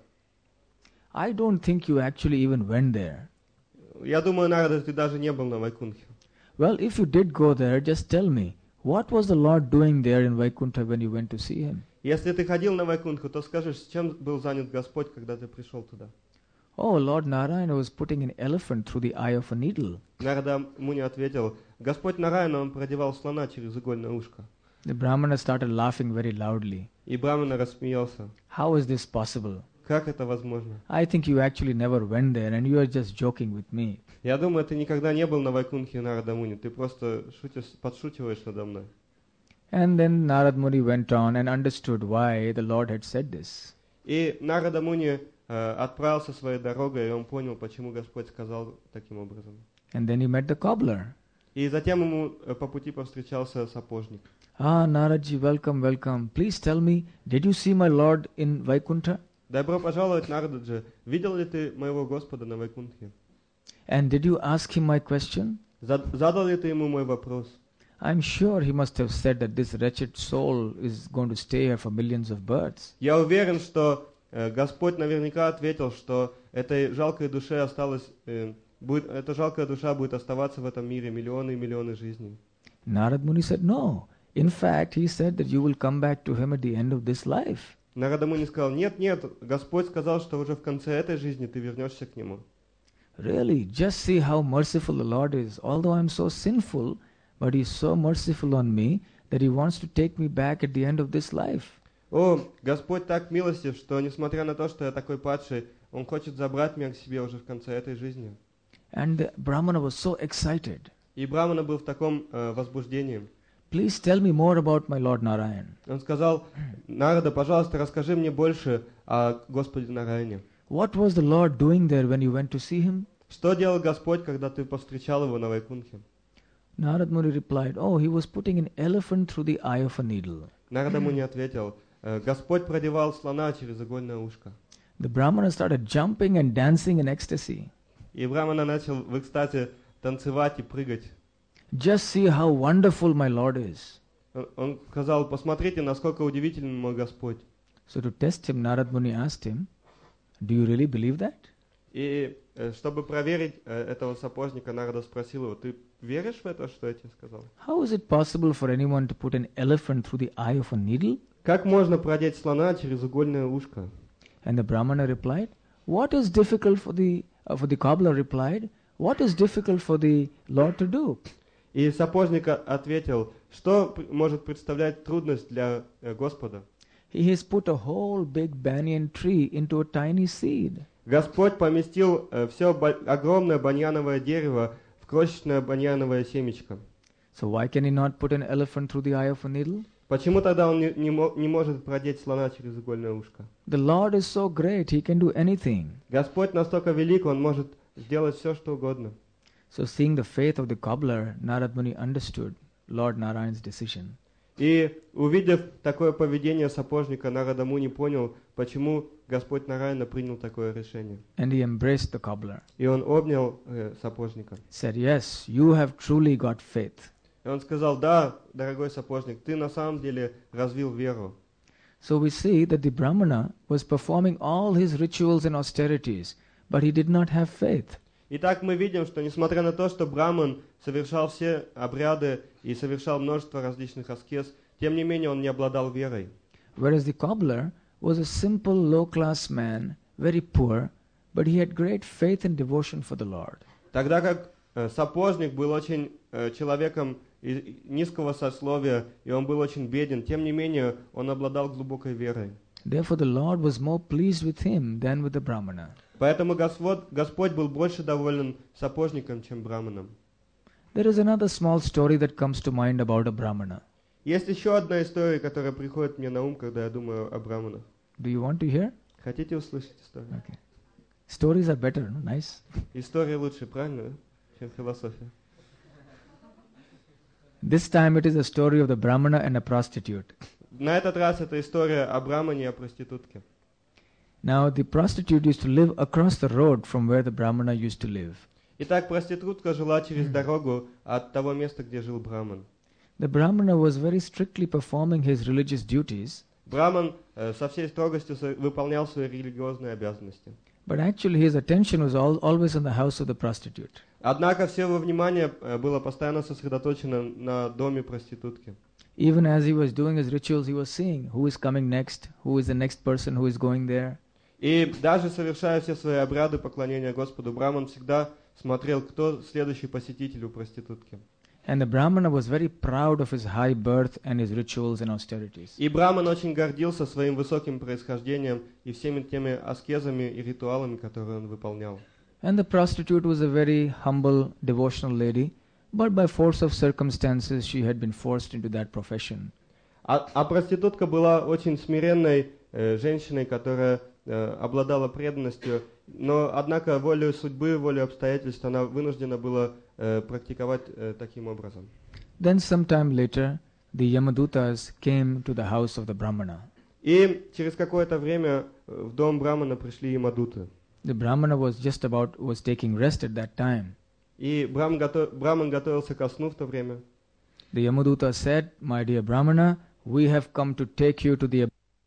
I don't think you actually even went there. Я думаю, Нарада, ты даже не был на Вайкунтхе. Well, if you did go there, just tell me, what was the Lord doing there in Vaikuntha when you went to see Him? Если ты ходил на Вайкунтху, то скажи, с чем был занят Господь, когда ты пришел туда? Oh, Lord Narayana was putting an elephant through the eye of a needle. Нарада Муни ответил: Господь Нараяна, Он продевал слона через игольное ушко. The Brahmana started laughing very loudly. И Брамана рассмеялся. How is this possible? Как это возможно? I think you actually never went there and you are just joking with me. Я думаю, ты никогда не был на Вайкунтхе, Нарада Муни. Ты просто шутишь, подшучиваешь надо мной. And then Narad Muni went on and understood why the Lord had said this. И Нарада Муни э, отправился своей дорогой, и он понял, почему Господь сказал таким образом. And then he met the cobbler. И затем ему э, по пути повстречался сапожник. Ah, Naradji, welcome, welcome. Please tell me, did you see my Lord in Vaikuntha? Добро пожаловать, Нарададжи. Видел ли ты моего Господа на Вайкунтхе? And did you ask him my question? Зад- Задал ли ты ему мой вопрос? I'm sure he must have said that this wretched soul is going to stay here for millions of births. Я уверен, что э, Господь наверняка ответил, что этой жалкой душе осталось, э, будет, эта жалкая душа будет оставаться в этом мире миллионы и миллионы жизней. Narad Muni said, no. In fact, he said that you will come back to him at the end of this life. Нарада Муни сказал: нет, нет, Господь сказал, что уже в конце этой жизни ты вернешься к Нему. Really, just see how merciful the Lord is. Although I'm so sinful, but He's so merciful on me that He wants to take me back at the end of this life. О, Господь так милостив, что несмотря на то, что я такой падший, Он хочет забрать меня к себе уже в конце этой жизни. And the Brahmana was so excited. И Брамана был в таком э, возбуждении. Please tell me more about my Lord Narayan. Он сказал: Нарада, пожалуйста, расскажи мне больше о Господе Нараяне. What was the Lord doing there when you went to see Him? Что делал Господь, когда ты повстречал Его на Вайкунтхе? Narad Muni replied, oh, He was putting an elephant through the eye of a needle. Нарада Муни ответил: «Э, Господь продевал слона через игольное ушко. The Brahmana started jumping and dancing in ecstasy. И Брамана начал в экстазе танцевать и прыгать. Just see how wonderful my Lord is. Он, он сказал: посмотрите, насколько удивителен мой Господь. So to test him, Narad Muni asked him, do you really believe that? И э, чтобы проверить э, этого сапожника, Нарада спросил его: ты веришь в это, что я тебе сказал? How is it possible for anyone to put an elephant through the eye of a needle? Как можно продеть слона через игольное ушко? And the Brahmana replied, what is difficult for the, uh, for the cobbler replied, what is difficult for the Lord to do? И сапожник ответил: что может представлять трудность для э, Господа? He has put a whole big banyan tree into a tiny seed. Господь поместил э, все ба- огромное баньяновое дерево в крошечное баньяновое семечко. So why can he not put an elephant through the eye of a needle? Почему тогда он не, не, мо- не может продеть слона через игольное ушко? The Lord is so great, He can do anything. Господь настолько велик, Он может сделать все, что угодно. So seeing the faith of the cobbler, Narad Muni understood Lord Narayan's decision. И увидев такое поведение сапожника, Нарада Муни понял, почему Господь Нараяна принял такое решение. And he embraced the cobbler. И он обнял э, сапожника. Said, yes, you have truly got faith. И он сказал: да, дорогой сапожник, ты на самом деле развил веру. So we see that the Brahmana was performing all his rituals and austerities, but he did not have faith. Итак, мы видим, что несмотря на то, что Браман совершал все обряды и совершал множество различных аскез, тем не менее он не обладал верой. Whereas the cobbler was a simple low-class man, very poor, but he had great faith and devotion for the Lord. Тогда как э, сапожник был очень э, человеком и- низкого сословия, и он был очень беден. Тем не менее, он обладал глубокой верой. Therefore, the Lord was more pleased with him than with the Brahmana. Поэтому Господь, Господь был больше доволен сапожником, чем браманом. There is another small story that comes to mind about a Brahmana. Есть еще одна история, которая приходит мне на ум, когда я думаю о браманах. Do you want to hear? Хотите услышать историю? Okay. Stories are better, no? Nice. История лучше, правильно, да? Чем философия. This time it is a story of the Brahmana and a prostitute. На этот раз это история о брамане и о проститутке. Now, the prostitute used to live across the road from where the Brahmana used to live. Итак, проститутка жила через дорогу от того места, где жил браман. The Brahmana was very strictly performing his religious duties, Браман э, со всей строгостью со- выполнял свои религиозные обязанности. but actually his attention was all, always on the house of the prostitute. Однако все его внимание э, было постоянно сосредоточено на доме проститутки. Even as he was doing his rituals, he was seeing who is coming next, who is the next person who is going there. И даже совершая все свои обряды поклонения Господу, браман всегда смотрел, кто следующий посетитель у проститутки. And the Brahmana was very proud of his high birth and his rituals and austerities. И браман очень гордился своим высоким происхождением и всеми теми аскезами и ритуалами, которые он выполнял. And the prostitute was a very humble, devotional lady, but by force of circumstances she had been forced into that profession. А, а проститутка была очень смиренной э, женщиной, которая э, обладала преданностью, но однако волею судьбы, волею обстоятельств она вынуждена была э, практиковать э, таким образом. Then sometime later, the Yamadutas came to the house of the Brahmana. И через какое-то время э, в дом брамана пришли ямадуты. The Brahmana was just about, was taking rest at that time. И Брам гото- браман готовился ко сну в то время. The Yamaduta said, "My dear Brahmana, we have come to take you to the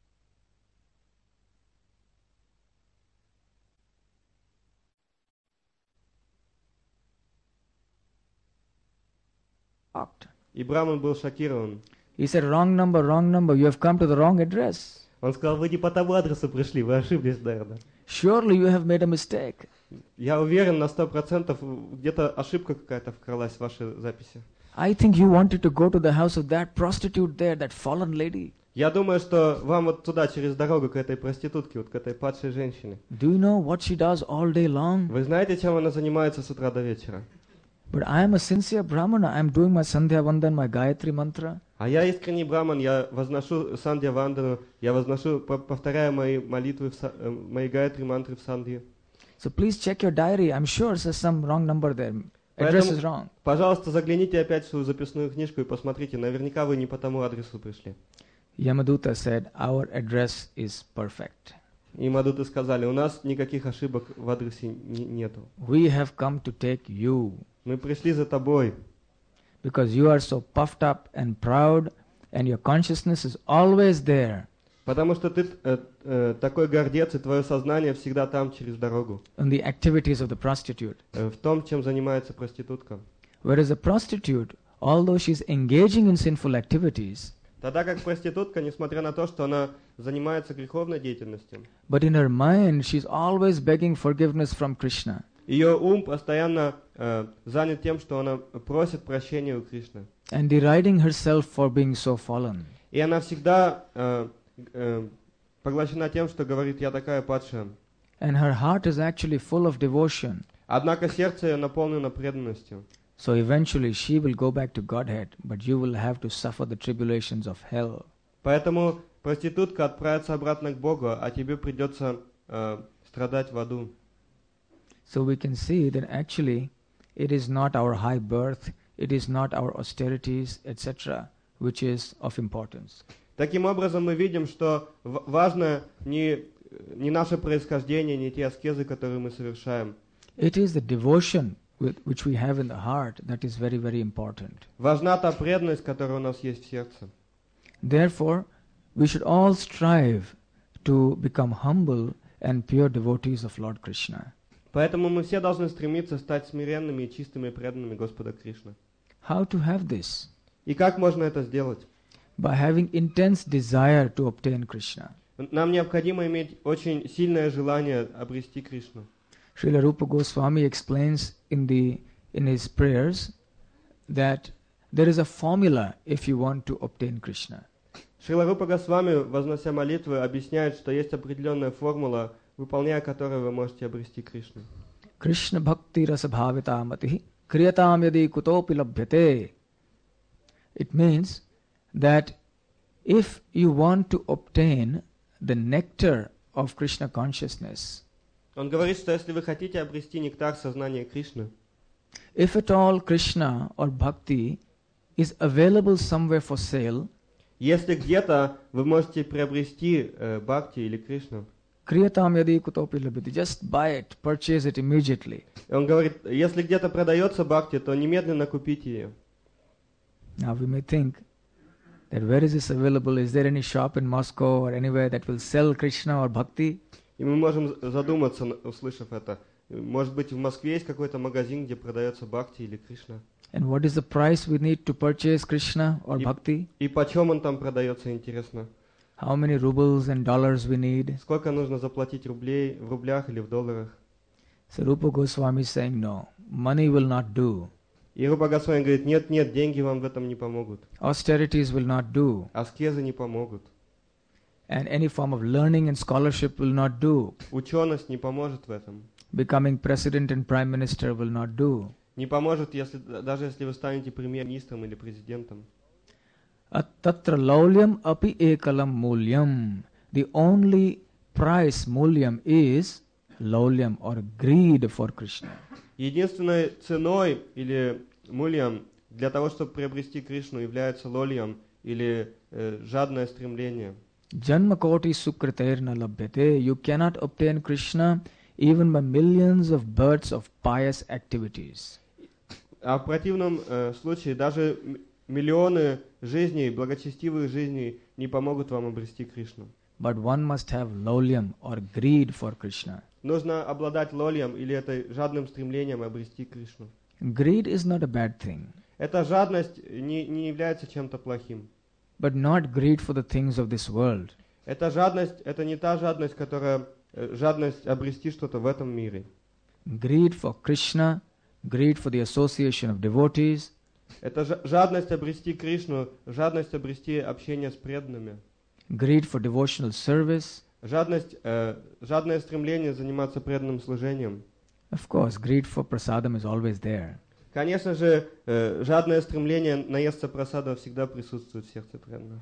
ab-" И браман был шокирован. He said, "Wrong number, wrong number, you have come to the wrong address. Он сказал, вы не по тому адресу пришли, вы ошиблись, наверное. Surely you have made a mistake." Я уверен на сто процентов, где-то ошибка какая-то вкралась в ваши записи. I think you wanted to go to the house of that prostitute there, that fallen lady. Я думаю, что вам вот туда, через дорогу к этой проститутке, вот к этой падшей женщине. Do you know what she does all day long? Вы знаете, чем она занимается с утра до вечера? But I am a sincere Brahmana. I am doing my Sandhya Vandan, my Gayatri mantra. А я искренний браман, я возношу Сандья Вандану, я возношу, по- повторяю мои молитвы, в, са- э, мои гайатри мантры в Сандхе. So please check your diary. I'm sure there's some wrong number there. Address is wrong. Пожалуйста, загляните опять в свою записную книжку и посмотрите, наверняка вы не по тому адресу пришли. Yamaduta said, "Our address is perfect. И мадуты сказали, у нас никаких ошибок в адресе не- нету. We have come to take you Мы пришли за тобой, because you are so puffed up and proud, and your consciousness is always there потому что ты э, э, такой гордец, и твое сознание всегда там, через дорогу, in the activities of the prostitute. э, в том, чем занимается проститутка. Whereas a prostitute, although she's engaging in sinful activities, Тогда как проститутка, несмотря на то, что она занимается греховной деятельностью, but in her mind she's always begging forgiveness from Krishna. ее ум постоянно э, занят тем, что она просит прощения у Кришны. And deriding herself for being so fallen. И она всегда э, э, поглощена тем, что говорит, я такая падшая. And her heart is actually full of devotion. Однако сердце ее наполнено преданностью. So eventually she will go back to Godhead, but you will have to suffer the tribulations of hell. Поэтому проститутка отправится обратно к Богу, а тебе придется э, страдать в аду. So we can see that actually it is not our high birth, it is not our austerities, et cetera, which is of importance. Таким образом, мы видим, что в- важно не, не наше происхождение, не те аскезы, которые мы совершаем. It is the devotion with, which we have in the heart that is very, very important. Важна та преданность, которая у нас есть в сердце. Therefore, we should all strive to become humble and pure devotees of Lord Krishna. Поэтому мы все должны стремиться стать смиренными и чистыми преданными Господа Кришны. How to have this? И как можно это сделать? By having intense desire to obtain Krishna. Нам необходимо иметь очень сильное желание обрести Кришну. Srila Rupa Goswami explains in the in his prayers that there is a formula if you want to obtain Krishna. Шрила Рупа Госвами, вознося молитвы, объясняет, что есть определенная формула, выполняя которую вы можете обрести Кришну. Krishna bhakti rasa bhavita matihi kriyatam yadi kutopi labhyate. It means that if you want to obtain the nectar of Krishna consciousness, Он говорит, что если вы хотите обрести нектар сознания Кришны, if at all Krishna or bhakti is available somewhere for sale, если где-то вы можете приобрести э, бхакти или Кришну, kriyatam yadi kutopi labhyate, just buy it, purchase it immediately. он говорит, если где-то продается бхакти, то немедленно купите ее. Now we may think that where is this available? Is there any shop in Moscow or anywhere that will sell Krishna or bhakti? И мы можем задуматься, услышав это. Может быть, в Москве есть какой-то магазин, где продается бхакти или Кришна. And what is the price we need to purchase Krishna or И, bhakti? и почем он там продается, интересно? How many rubles and dollars we need? Сколько нужно заплатить рублей в рублях или в долларах? So Rupa Goswami is saying, no, money will not do. И Рупа Госвами говорит, нет, нет, деньги вам в этом не помогут. Austerities will not do. Аскезы не помогут. And any form of learning and scholarship will not do. Ученость не поможет в этом. Becoming president and prime minister will not do. Не поможет, если, даже если вы станете премьер-министром или президентом. Tatra laulyam api ekalam mulyam. The only price mulyam is laulyam or greed for Krishna. Единственной ценой или мульям для того, чтобы приобрести Кришну, является лольям или э, жадное стремление. Janma koti sukriterna labhyate. You cannot obtain Krishna even by millions of births of pious activities. А в противном э, случае даже миллионы жизней, благочестивых жизней не помогут вам обрести Кришну. But one must have laulyam or greed for Krishna. Нужно обладать лольям или этой жадным стремлением обрести Кришну. Greed is not a bad thing, Эта жадность не, не является чем-то плохим. but not greed for the things of this world. Эта жадность, это не та жадность, которая э, жадность обрести что-то в этом мире. Greed for Krishna, greed for the association of devotees, Это жа- жадность обрести Кришну, жадность обрести общение с преданными, greed for devotional service. жадность, э, жадное стремление заниматься преданным служением. Of course, greed for prasadam is always there. Конечно же, э, жадное стремление наесться прасада всегда присутствует в сердце преданных.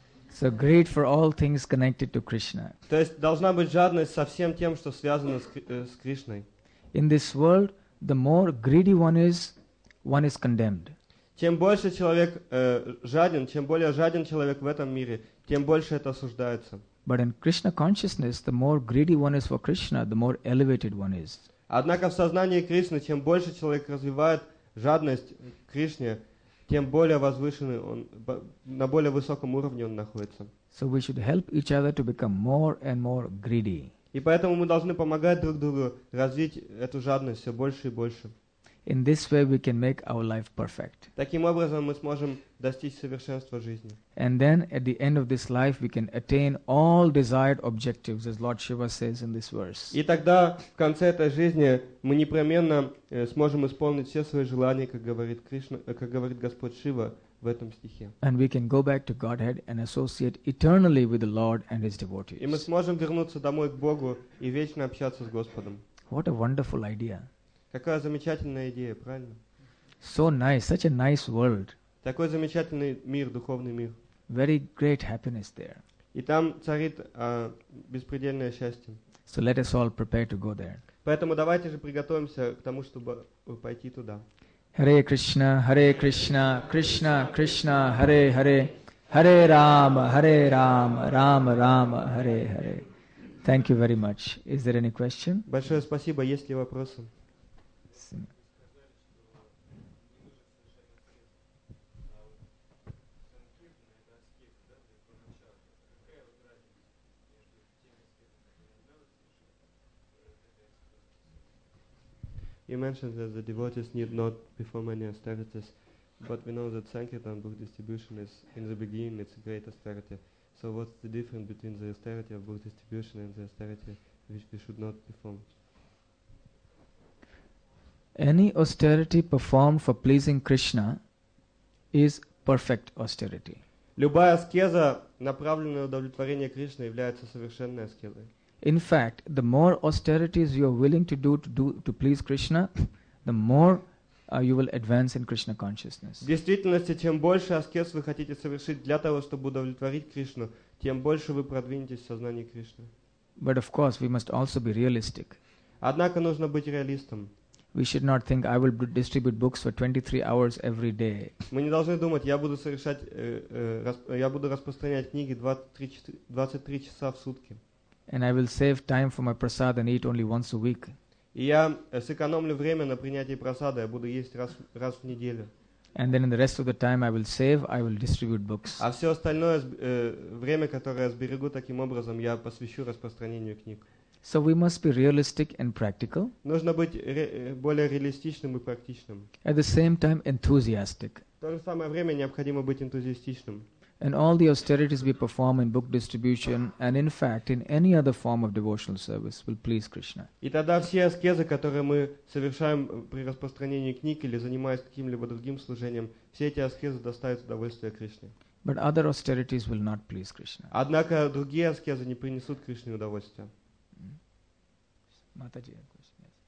So greed for all things connected to Krishna. То есть должна быть жадность со всем тем, что связано с, Кри- э, с Кришной. In this world, the more greedy one is, one is condemned. Чем больше человек э, жаден, чем более жаден человек в этом мире, тем больше это осуждается. But in Krishna consciousness, the more greedy one is for Krishna, the more elevated one is. Однако в сознании Кришны, чем больше человек развивает жадность к Кришне, тем более возвышенный он, бо- на более высоком уровне он находится. So we should help each other to become more and more greedy. И поэтому мы должны помогать друг другу развить эту жадность все больше и больше. In this way, we can make our life perfect. Таким образом мы сможем достичь совершенства жизни. And then at the end of this life, we can attain all desired objectives, as Lord Shiva says in this verse. И тогда в конце этой жизни мы непременно э, сможем исполнить все свои желания, как говорит Кришна, э, как говорит Господь Шива в этом стихе. And we can go back to Godhead and associate eternally with the Lord and His И мы devotees. сможем вернуться домой к Богу и вечно общаться с Господом. What a wonderful idea. Какая замечательная идея, правильно? So nice, such a nice world. Такой замечательный мир, духовный мир. Very great happiness there. И там царит а, беспредельное счастье. So let us all prepare to go there. Поэтому давайте же приготовимся к тому, чтобы пойти туда. Hare Krishna, Hare Krishna, Krishna Krishna, Hare Hare, Hare Rama, Hare Rama, Rama Rama, Hare Hare. Thank you very much. Is there any question? Большое спасибо. Есть ли вопросы? You mentioned that the devotees need not perform any austerities, but we know that Sankirtan book distribution is, in the beginning, it's a great austerity. So what's the difference between the austerity of book distribution and the austerity which we should not perform? Any austerity performed for pleasing Krishna is perfect austerity. Любая аскеза, направленная на удовлетворение Кришны, является совершенной аскезой. In fact, the more austerities you are willing to do to, do, to please Krishna, the more uh, you will advance in Krishna consciousness. В действительности, чем больше аскез вы хотите совершить для того, чтобы удовлетворить Кришну, тем больше вы продвинетесь в сознании Кришны. But of course, we must also be realistic. Однако нужно быть реалистом. We should not think I will b- distribute books for twenty-three hours every day. Мы не должны думать, я буду совершать, э, э, расп- я буду распространять книги двадцать три, двадцать три часа в сутки. And I will save time for my prasad and eat only once a week. И я э, сэкономлю время на принятии прасада, я буду есть раз, раз в неделю. And then in the rest of the time I will save, I will distribute books. А все остальное э, время, которое я сберегу таким образом, я посвящу распространению книг. So we must be realistic and practical, Нужно быть ре- более реалистичным и практичным. at the same time enthusiastic. В то же самое время необходимо быть энтузиастичным. And all the austerities we perform in book distribution and in fact in any other form of devotional service will please Krishna. И тогда все аскезы, которые мы совершаем при распространении книг или занимаясь каким-либо другим служением, все эти аскезы доставят удовольствие Кришне. But other austerities will not please Krishna. Однако другие аскезы не принесут Кришне удовольствия. Mataji, a question, yes.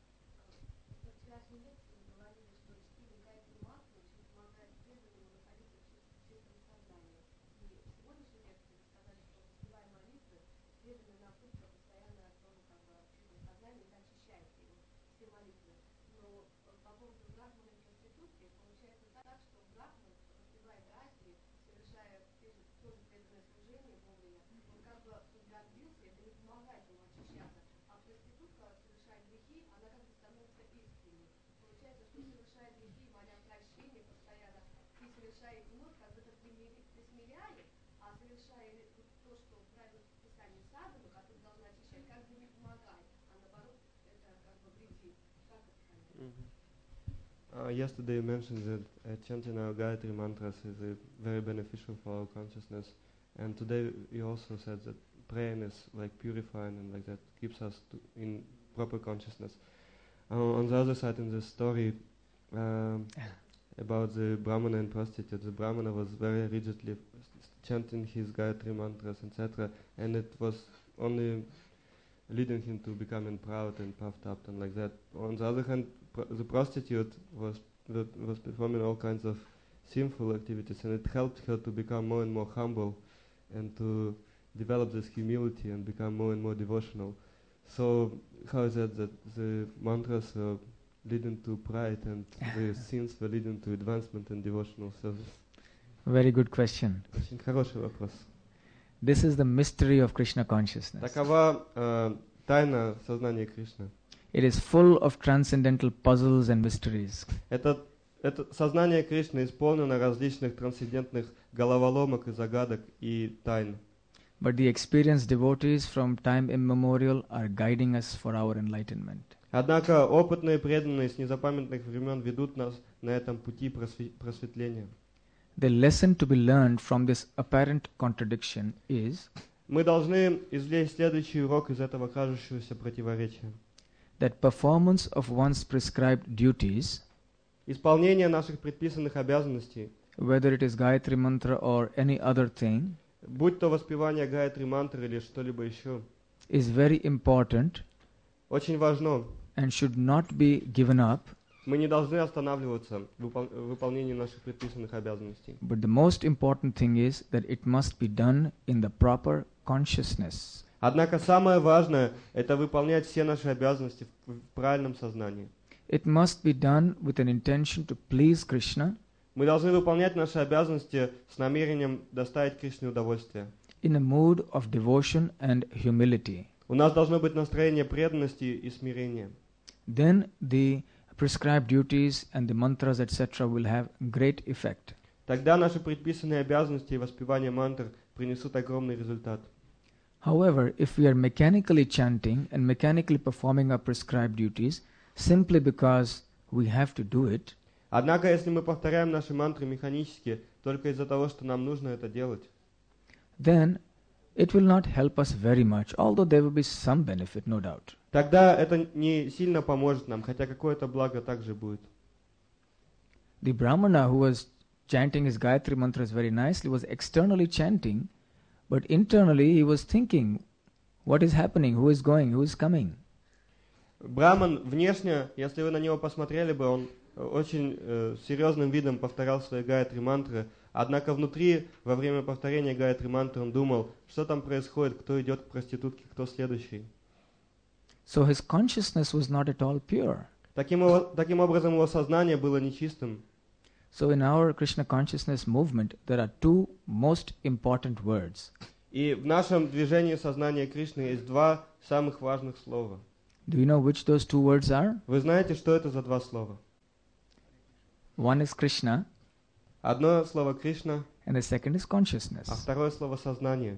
Uh, yesterday you mentioned that uh, chanting our Gayatri mantras is uh, very beneficial for our consciousness, and today you also said that praying is like purifying and like that keeps us to in proper consciousness. Uh, on the other side, in the story um, about the Brahmana and prostitute, the Brahmana was very rigidly chanting his Gayatri mantras, et cetera, and it was only leading him to becoming proud and puffed up and like that. On the other hand, pr- the prostitute was was performing all kinds of sinful activities, and it helped her to become more and more humble and to develop this humility and become more and more devotional. So how is that that the mantras were leading to pride and the sins were leading to advancement and devotional service? Very good question. Очень хороший вопрос. This is the mystery of Krishna consciousness. Такова э, тайна сознания Кришны. It is full of transcendental puzzles and mysteries. Это, это сознание Кришны исполнено различных трансцендентных головоломок и загадок и тайн. But the experienced devotees from time immemorial are guiding us for our enlightenment. Однако опытные преданные с незапамятных времен ведут нас на этом пути просве- просветления. The lesson to be learned from this apparent contradiction is Мы должны извлечь следующий урок из этого кажущегося противоречия. that performance of one's prescribed duties, Исполнение наших предписанных обязанностей, whether it is Gayatri Mantra or any other thing, будь то воспевание Гайатри мантры или что-либо еще, is very important очень важно. and should not be given up. Мы не должны останавливаться в выпол- в выполнении наших предписанных обязанностей. But the most important thing is that it must be done in the proper consciousness. Однако самое важное – это выполнять все наши обязанности в, в правильном сознании. It must be done with an intention to please Krishna Мы должны выполнять наши обязанности с намерением доставить Кришне удовольствие. in a mood of devotion and humility. У нас должно быть настроение преданности и смирения. Then the prescribed duties and the mantras, et cetera, will have great effect. Тогда наши предписанные обязанности и воспевание мантр принесут огромный результат. However, if we are mechanically chanting and mechanically performing our prescribed duties simply because we have to do it, Однако, если мы повторяем наши мантры механически, только из-за того, что нам нужно это делать, then it will not help us very much, although there will be some benefit, no doubt. тогда это не сильно поможет нам, хотя какое-то благо также будет. The Brahmana who was chanting his Gayatri mantras very nicely, was externally chanting, but internally he was thinking, what is happening, who is going, who is coming. Браман внешне, если вы на него посмотрели бы, он очень э, серьезным видом повторял свои Гайатри мантры, однако внутри, во время повторения Гайатри мантры, он думал, что там происходит, кто идет к проститутке, кто следующий. So his consciousness was not at all pure. Таким, таким образом, его сознание было нечистым. So in our Krishna consciousness movement, there are two most important words. И в нашем движении сознания Кришны есть два самых важных слова. Do you know which those two words are? Вы знаете, что это за два слова? One is Krishna, Одно слово Кришна, and the second is consciousness. а второе слово сознание.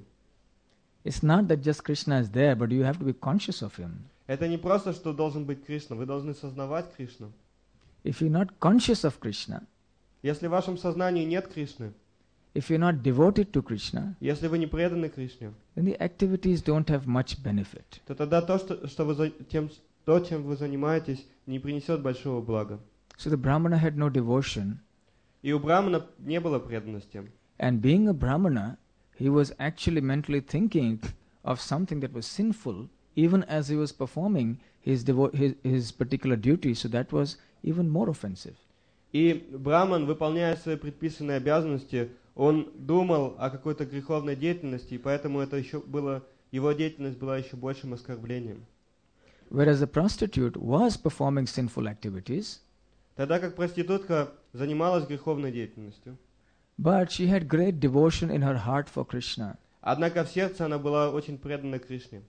It's not that just Krishna is there, but you have to be conscious of him. Это не просто, что должен быть Кришна, вы должны сознавать Кришну. If you're not conscious of Krishna, Если в вашем сознании нет Кришны, if you're not devoted to Krishna, если вы не преданы Кришне, then the activities don't have much benefit. то тогда то, что, что вы, за- тем, то, чем вы занимаетесь, не принесет большого блага. So the Brahmana had no devotion, И у Брамана не было преданности. and being a Brahmana, he was actually mentally thinking of something that was sinful, even as he was performing his, devo- his, his particular duty, so that was even more offensive. И Браман, выполняя свои предписанные обязанности, он думал о какой-то греховной деятельности, и поэтому это еще было, его деятельность была еще большим оскорблением. Whereas the prostitute was performing sinful activities, Тогда как проститутка занималась греховной деятельностью, but she had great devotion in her heart for Krishna, однако в сердце она была очень предана Кришне.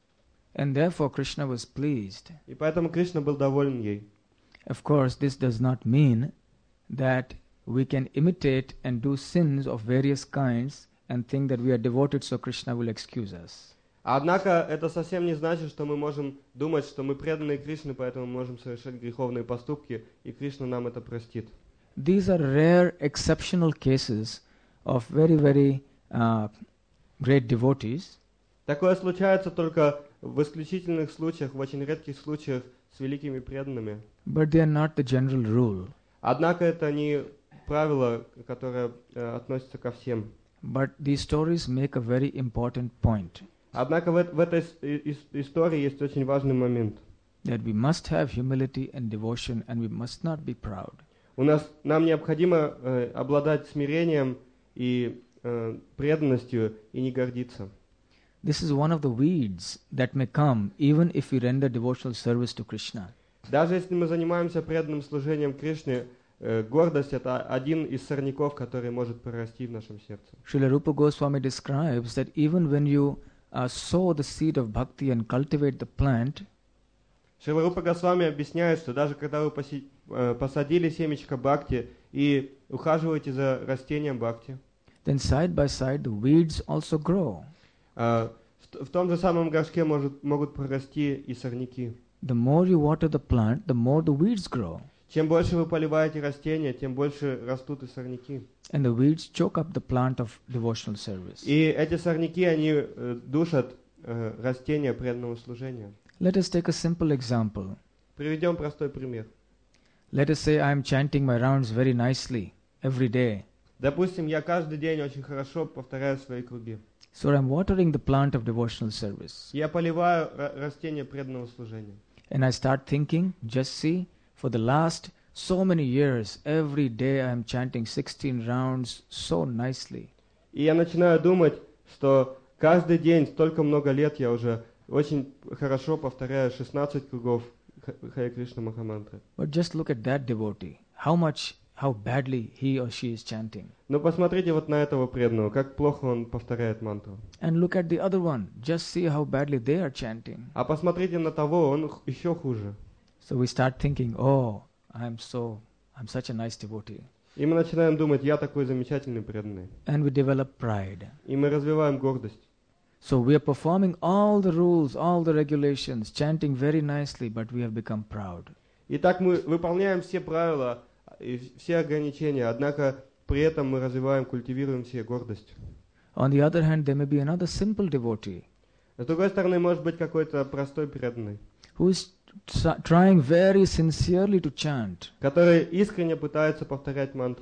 and therefore Krishna was pleased. И поэтому Кришна был доволен ей. Of course, this does not mean that we can imitate and do sins of various kinds and think that we are devoted, so Krishna will excuse us. Однако это совсем не значит, что мы можем думать, что мы преданы Кришне, поэтому можем совершать греховные поступки, и Кришна нам это простит. These are rare, exceptional cases of very, very uh, great devotees, Такое случается только в исключительных случаях, в очень редких случаях с великими преданными. but they are not the general rule. Однако это не правило, которое э, относится ко всем. But these stories make a very important point, Однако в, эт- в этой с- и- ис- истории есть очень важный момент. that we must have humility and devotion, and we must not be proud. У нас, нам необходимо э, обладать смирением и э, преданностью и не гордиться. This is one of the weeds that may come even if we render devotional service to Krishna. Даже если мы занимаемся преданным служением Кришне, э, гордость — это один из сорняков, который может прорасти в нашем сердце. Srila Rupa Goswami describes that even when you uh, sow the seed of bhakti and cultivate the plant, Шрила Рупа Госвами объясняет, что даже когда вы поси- э, посадили семечко бхакти и ухаживаете за растением бхакти, then side by side the weeds also grow. э, в, в том же самом горшке может, могут прорасти и сорняки. The more you water the plant, the more the weeds grow. Чем больше вы поливаете растения, тем больше растут и сорняки. And the weeds choke up the plant of devotional service. И эти сорняки, они э, душат э, растения преданного служения. Let us take a simple example. Приведем простой пример. Let us say I am chanting my rounds very nicely every day. Допустим, я каждый день очень хорошо повторяю свои круги. So I am watering the plant of devotional service. Я поливаю ра- растения преданного служения. And I start thinking, just see, for the last so many years, every day I am chanting sixteen rounds so nicely. И я начинаю думать, что каждый день, столько много лет я уже очень хорошо повторяю шестнадцать кругов Х- Харе Кришна Махамантры. But just look at that devotee, how much, how badly he or she is chanting. Но посмотрите вот на этого преданного, как плохо он повторяет мантру. And look at the other one, just see how badly they are chanting. А посмотрите на того, он х- еще хуже. So we start thinking, oh, I'm so, I'm such a nice devotee. И мы начинаем думать, я такой замечательный преданный. And we develop pride. И мы развиваем гордость. So we are performing all the rules, all the regulations, chanting very nicely, but we have become proud. Итак, мы выполняем все правила и все ограничения, однако при этом мы развиваем, культивируем себе гордость. On the other hand, there may be another simple devotee С другой стороны, может быть какой-то простой преданный, who is tr- trying very sincerely to chant, который искренне пытается повторять мантру.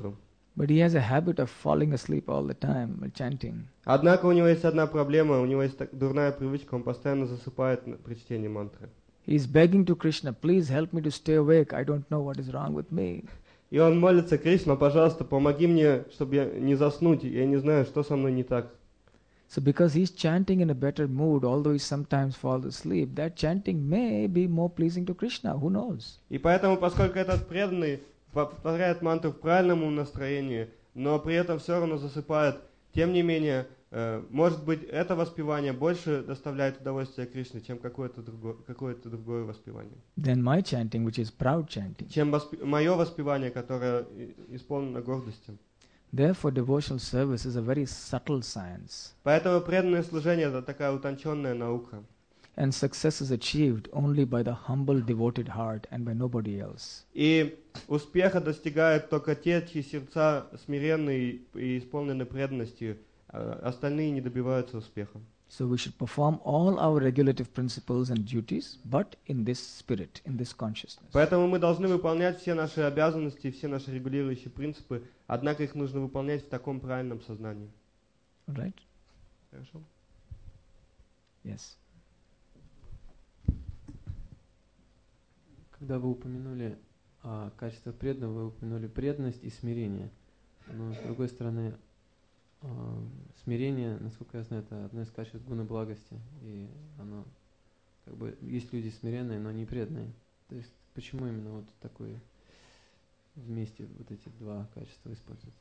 But he has a habit of falling asleep all the time while chanting. Однако у него есть одна проблема, у него есть так, дурная привычка, он постоянно засыпает на- при чтении мантры. He is begging to Krishna, please help me to stay awake. I don't know what is wrong with me. И он молится: Кришна, пожалуйста, помоги мне, чтобы я не заснуть, я не знаю, что со мной не так. So because he is chanting in a better mood, although he sometimes falls asleep, that chanting may be more pleasing to Krishna. Who knows? И поэтому, поскольку этот преданный повторяет мантру в правильном настроении, но при этом все равно засыпает, тем не менее, э, может быть, это воспевание больше доставляет удовольствие Кришне, чем какое-то другое, какое-то другое воспевание. Then my chanting, which is proud chanting. Чем воспе- мое воспевание, которое и- исполнено гордостью. Therefore, devotional service is a very subtle science, Поэтому преданное служение — это такая утонченная наука. and success is achieved only by the humble, devoted heart and by nobody else. И успеха достигают только те, чьи сердца смиренные и исполнены преданностью, а остальные не добиваются успеха. So we should perform all our regulative principles and duties, but in this spirit, in this consciousness. Поэтому мы должны выполнять все наши обязанности, все наши регулирующие принципы, однако их нужно выполнять в таком правильном сознании. All right? Хорошо? Yes. Когда вы упомянули о качествах преданного, вы упомянули преданность и смирение. Но с другой стороны, э, смирение, насколько я знаю, это одно из качеств гуна благости. И оно, как бы, есть люди смиренные, но не преданные. То есть, почему именно вот такой вместе вот эти два качества используют?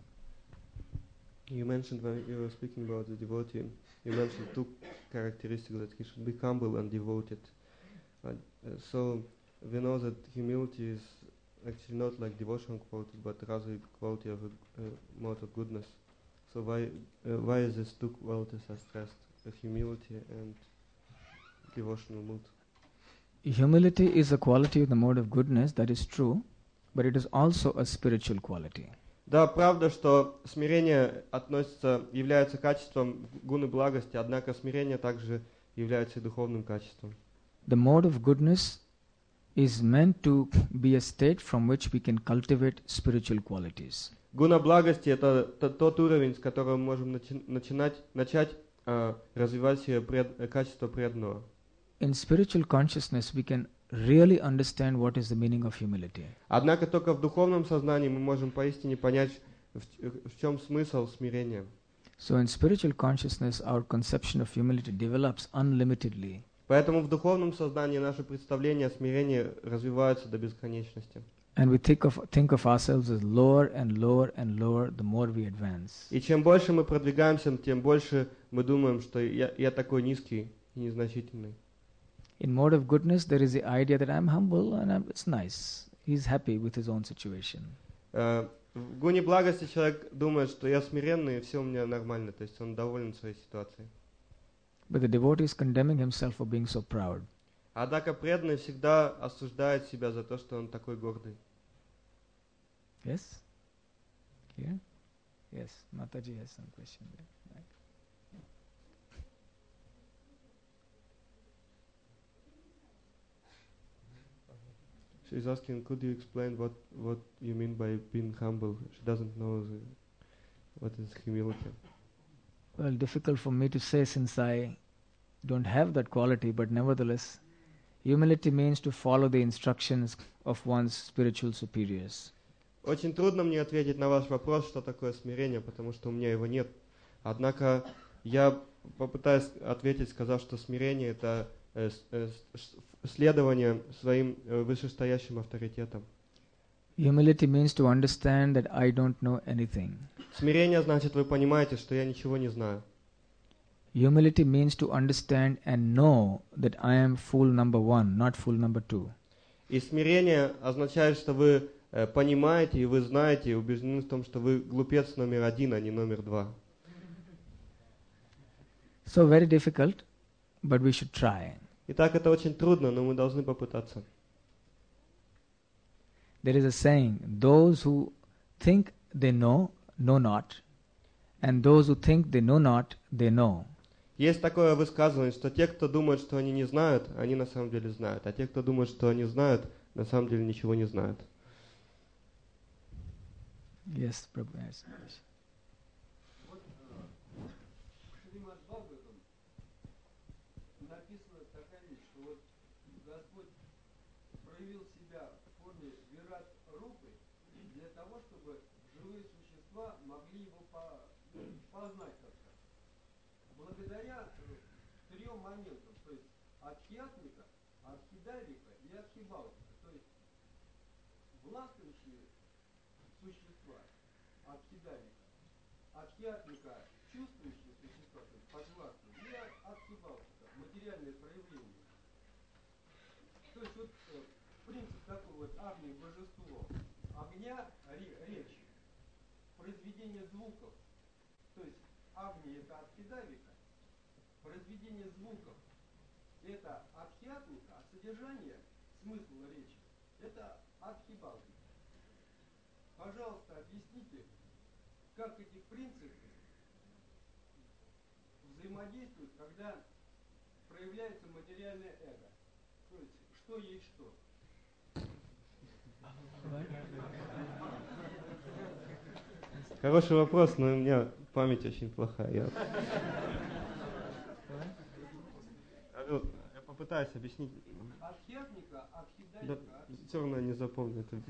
You mentioned when you were speaking about the devotee, you mentioned two characteristics, that he should be humble and devoted. Uh, uh, so we know that humility is actually not like devotional quality, but rather a quality of a uh, mode of goodness. So why uh, why is these two qualities are stressed? The humility and devotional mood. Humility is a quality of the mode of goodness, that is true, but it is also a spiritual quality. Да, правда, что смирение относится, является качеством гуны благости, однако смирение также является и духовным качеством. The mode of goodness is meant to be a state from which we can cultivate spiritual qualities. Гуна благости — это т- тот уровень, с которого мы можем начи- начинать, начать э, развивать себе пред, э, качество преданного. In spiritual consciousness, we can really understand what is the meaning of humility. Однако только в духовном сознании мы можем поистине понять, в, в чем смысл смирения. So in spiritual consciousness, our conception of humility develops unlimitedly. Поэтому в духовном сознании наше представление о смирении развивается до бесконечности. And we think of, think of ourselves as lower and lower and lower the more we advance. И чем больше мы продвигаемся, тем больше мы думаем, что я, я такой низкий и незначительный. In mode of goodness, there is the idea that I'm humble and I'm, it's nice. He's happy with his own situation. Э, В гуне благости человек думает, что я смиренный, и все у меня нормально, то есть он доволен своей ситуацией. But the devotee is condemning himself for being so proud. Однако преданный всегда осуждает себя за то, что он такой гордый. Yes? Here? Yes, Mataji has some question there. Right. She's asking, could you explain what, what you mean by being humble? She doesn't know the, what is humility. Well, difficult for me to say since I don't have that quality, but nevertheless, humility means to follow the instructions of one's spiritual superiors. Очень трудно мне ответить на ваш вопрос, что такое смирение, потому что у меня его нет. Однако я попытаюсь ответить, сказав, что смирение — это э, э, следование своим э, вышестоящим авторитетам. Humility means to understand that I don't know anything. Смирение значит, вы понимаете, что я ничего не знаю. Humility means to understand and know that I am fool number one, not fool number two. И смирение означает, что вы э, понимаете и вы знаете и убеждены в том, что вы глупец номер один, а не номер два. So very difficult, but we should try. Итак, это очень трудно, но мы должны попытаться. There is a saying, those who think they know, know not, and those who think they know not, they know. Есть такое высказывание, что те, кто думает, что они не знают, они на самом деле знают, а те, кто думает, что они знают, на самом деле ничего не знают. Yes, Prabhu. Yes. Вот э, в Шримад Бхагаватам написана такая вещь, что вот Господь проявил себя в форме Вират Рупы для того, чтобы живые существа могли его по, ну, познать как-то. Благодаря э, трем моментам, то есть Адхьятмика, Адхидавика и Адхибалтика, то есть властвующие существа, Адхидавика, Адхьятмика, чувствующие существа, то есть подвластные, и Адхибалтика, материальное проявление. То есть вот э, принцип такой вот Агни, божество, огня, ре, речи, произведение звуков, то есть Агни это Адхидавика, произведение звуков это Адхьятмика, а содержание, смысл речи, это Адхибалтика. Пожалуйста, объясните, как эти принципы взаимодействуют, когда проявляется материальное эго. То есть, что есть что. Хороший вопрос, но у меня память очень плохая. Я, я попытаюсь объяснить. Адхьятмика, Адхидавика, Да, все равно я не запомню это.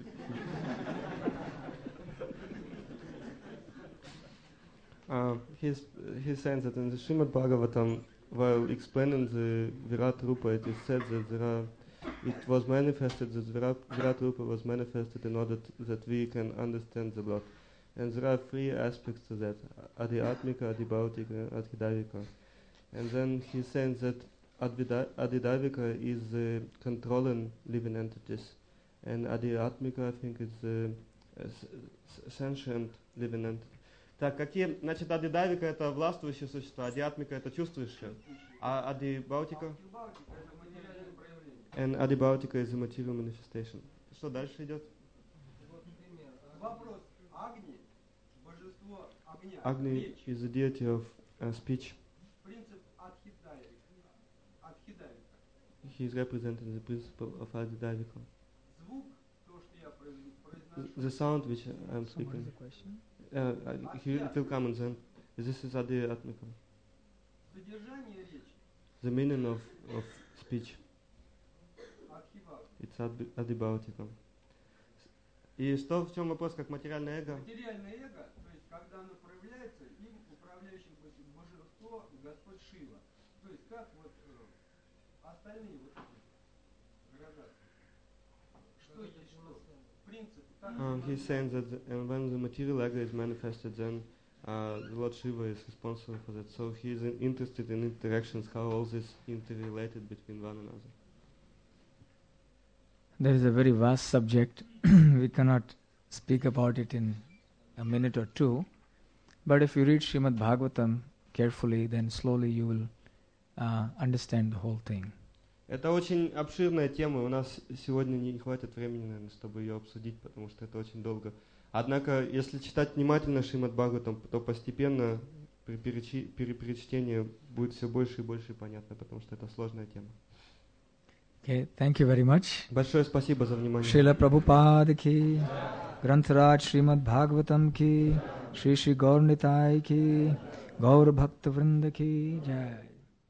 Uh, he's, he's saying that in the Srimad Bhagavatam, while explaining the Virat Rupa, it is said that there are, it was manifested, that Virat, Virat Rupa was manifested in order to, that we can understand the Lord. And there are three aspects to that, Adhyatmika, Adhibhautika, and Adhidavika. And then he's saying that Adhidavika is uh, controlling living entities, and Adhyatmika, I think, is uh, uh, sentient living entity. Так, какие, значит, Адидавика это властвующие существа, Адиатмика это чувствующие, а Адибаутика? And Adibautika is the material manifestation. Что дальше идет? Вопрос. Агни, божество огня. Agni is the deity of uh, speech. Принцип Адхидавика. He is representing the principle of Adidavika. Звук, то, что я произношу. The sound which I am speaking. Uh, he will come and then. This is Adhyatmika. Содержание речи. The meaning of, of speech. Адхибалтика. It's Adibautika. И что, в чем вопрос, как материальное эго? Материальное эго, то есть когда оно проявляется, им управляющим божество Господь Шива. То есть как вот э, остальные вот эти градации. Что есть что? Принцип. Uh, he's saying that the, and when the material ego is manifested, then uh, the Lord Shiva is responsible for that. So he is in, interested in interactions, how all this interrelated between one another. There is a very vast subject. We cannot speak about it in a minute or two. But if you read Srimad Bhagavatam carefully, then slowly you will uh, understand the whole thing. Это очень обширная тема, у нас сегодня не хватит времени, наверное, чтобы ее обсудить, потому что это очень долго. Однако, если читать внимательно Шримад Бхагаватам, то постепенно при перечи, перечтении будет все больше и больше понятно, потому что это сложная тема. Okay, thank you very much. Большое спасибо за внимание. Srila Prabhupada ki, Grantharaj Srimad Bhagavatam ki, Shri Shri Gaur Nitai ki, Gaur Bhakta Vrinda ki, Jai.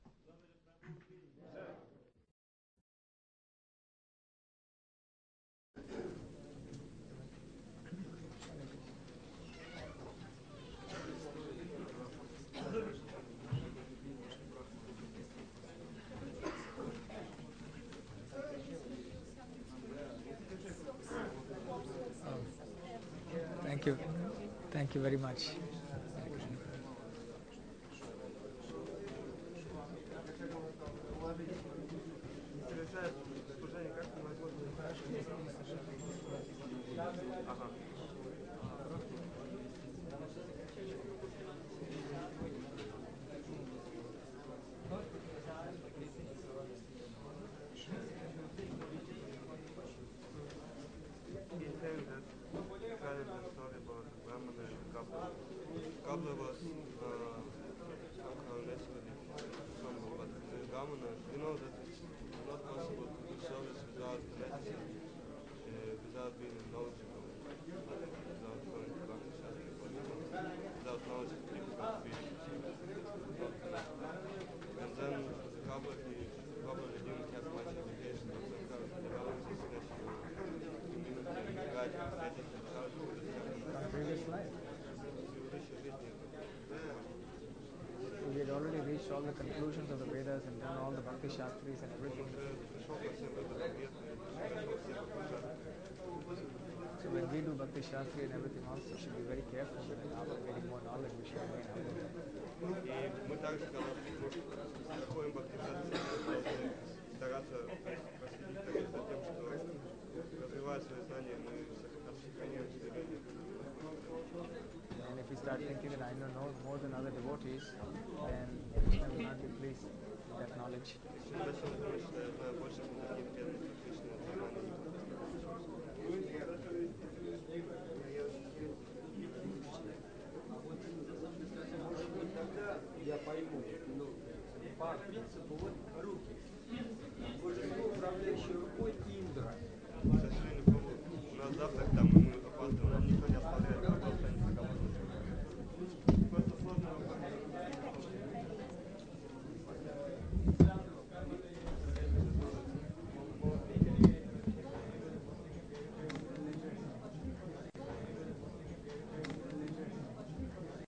Thank you. Thank you very much. He said that he tried the story about the Brahmana and the couple. already reached all the conclusions of the Vedas and done all the Bhakti Shastris and everything. So when we do Bhakti Shastri and everything also, should be very careful that after getting more knowledge, we should remain humble. И мы также, когда проходим бхакти-шастри, должны стараться проследить за тем, что развивая свои знания, мы сохраняем смирение. And if we start thinking that I know more than other devotees, then Krishna will not be pleased with that knowledge. Тогда я пойму, ну, по принципу вот руки. Вот же управляющей рукой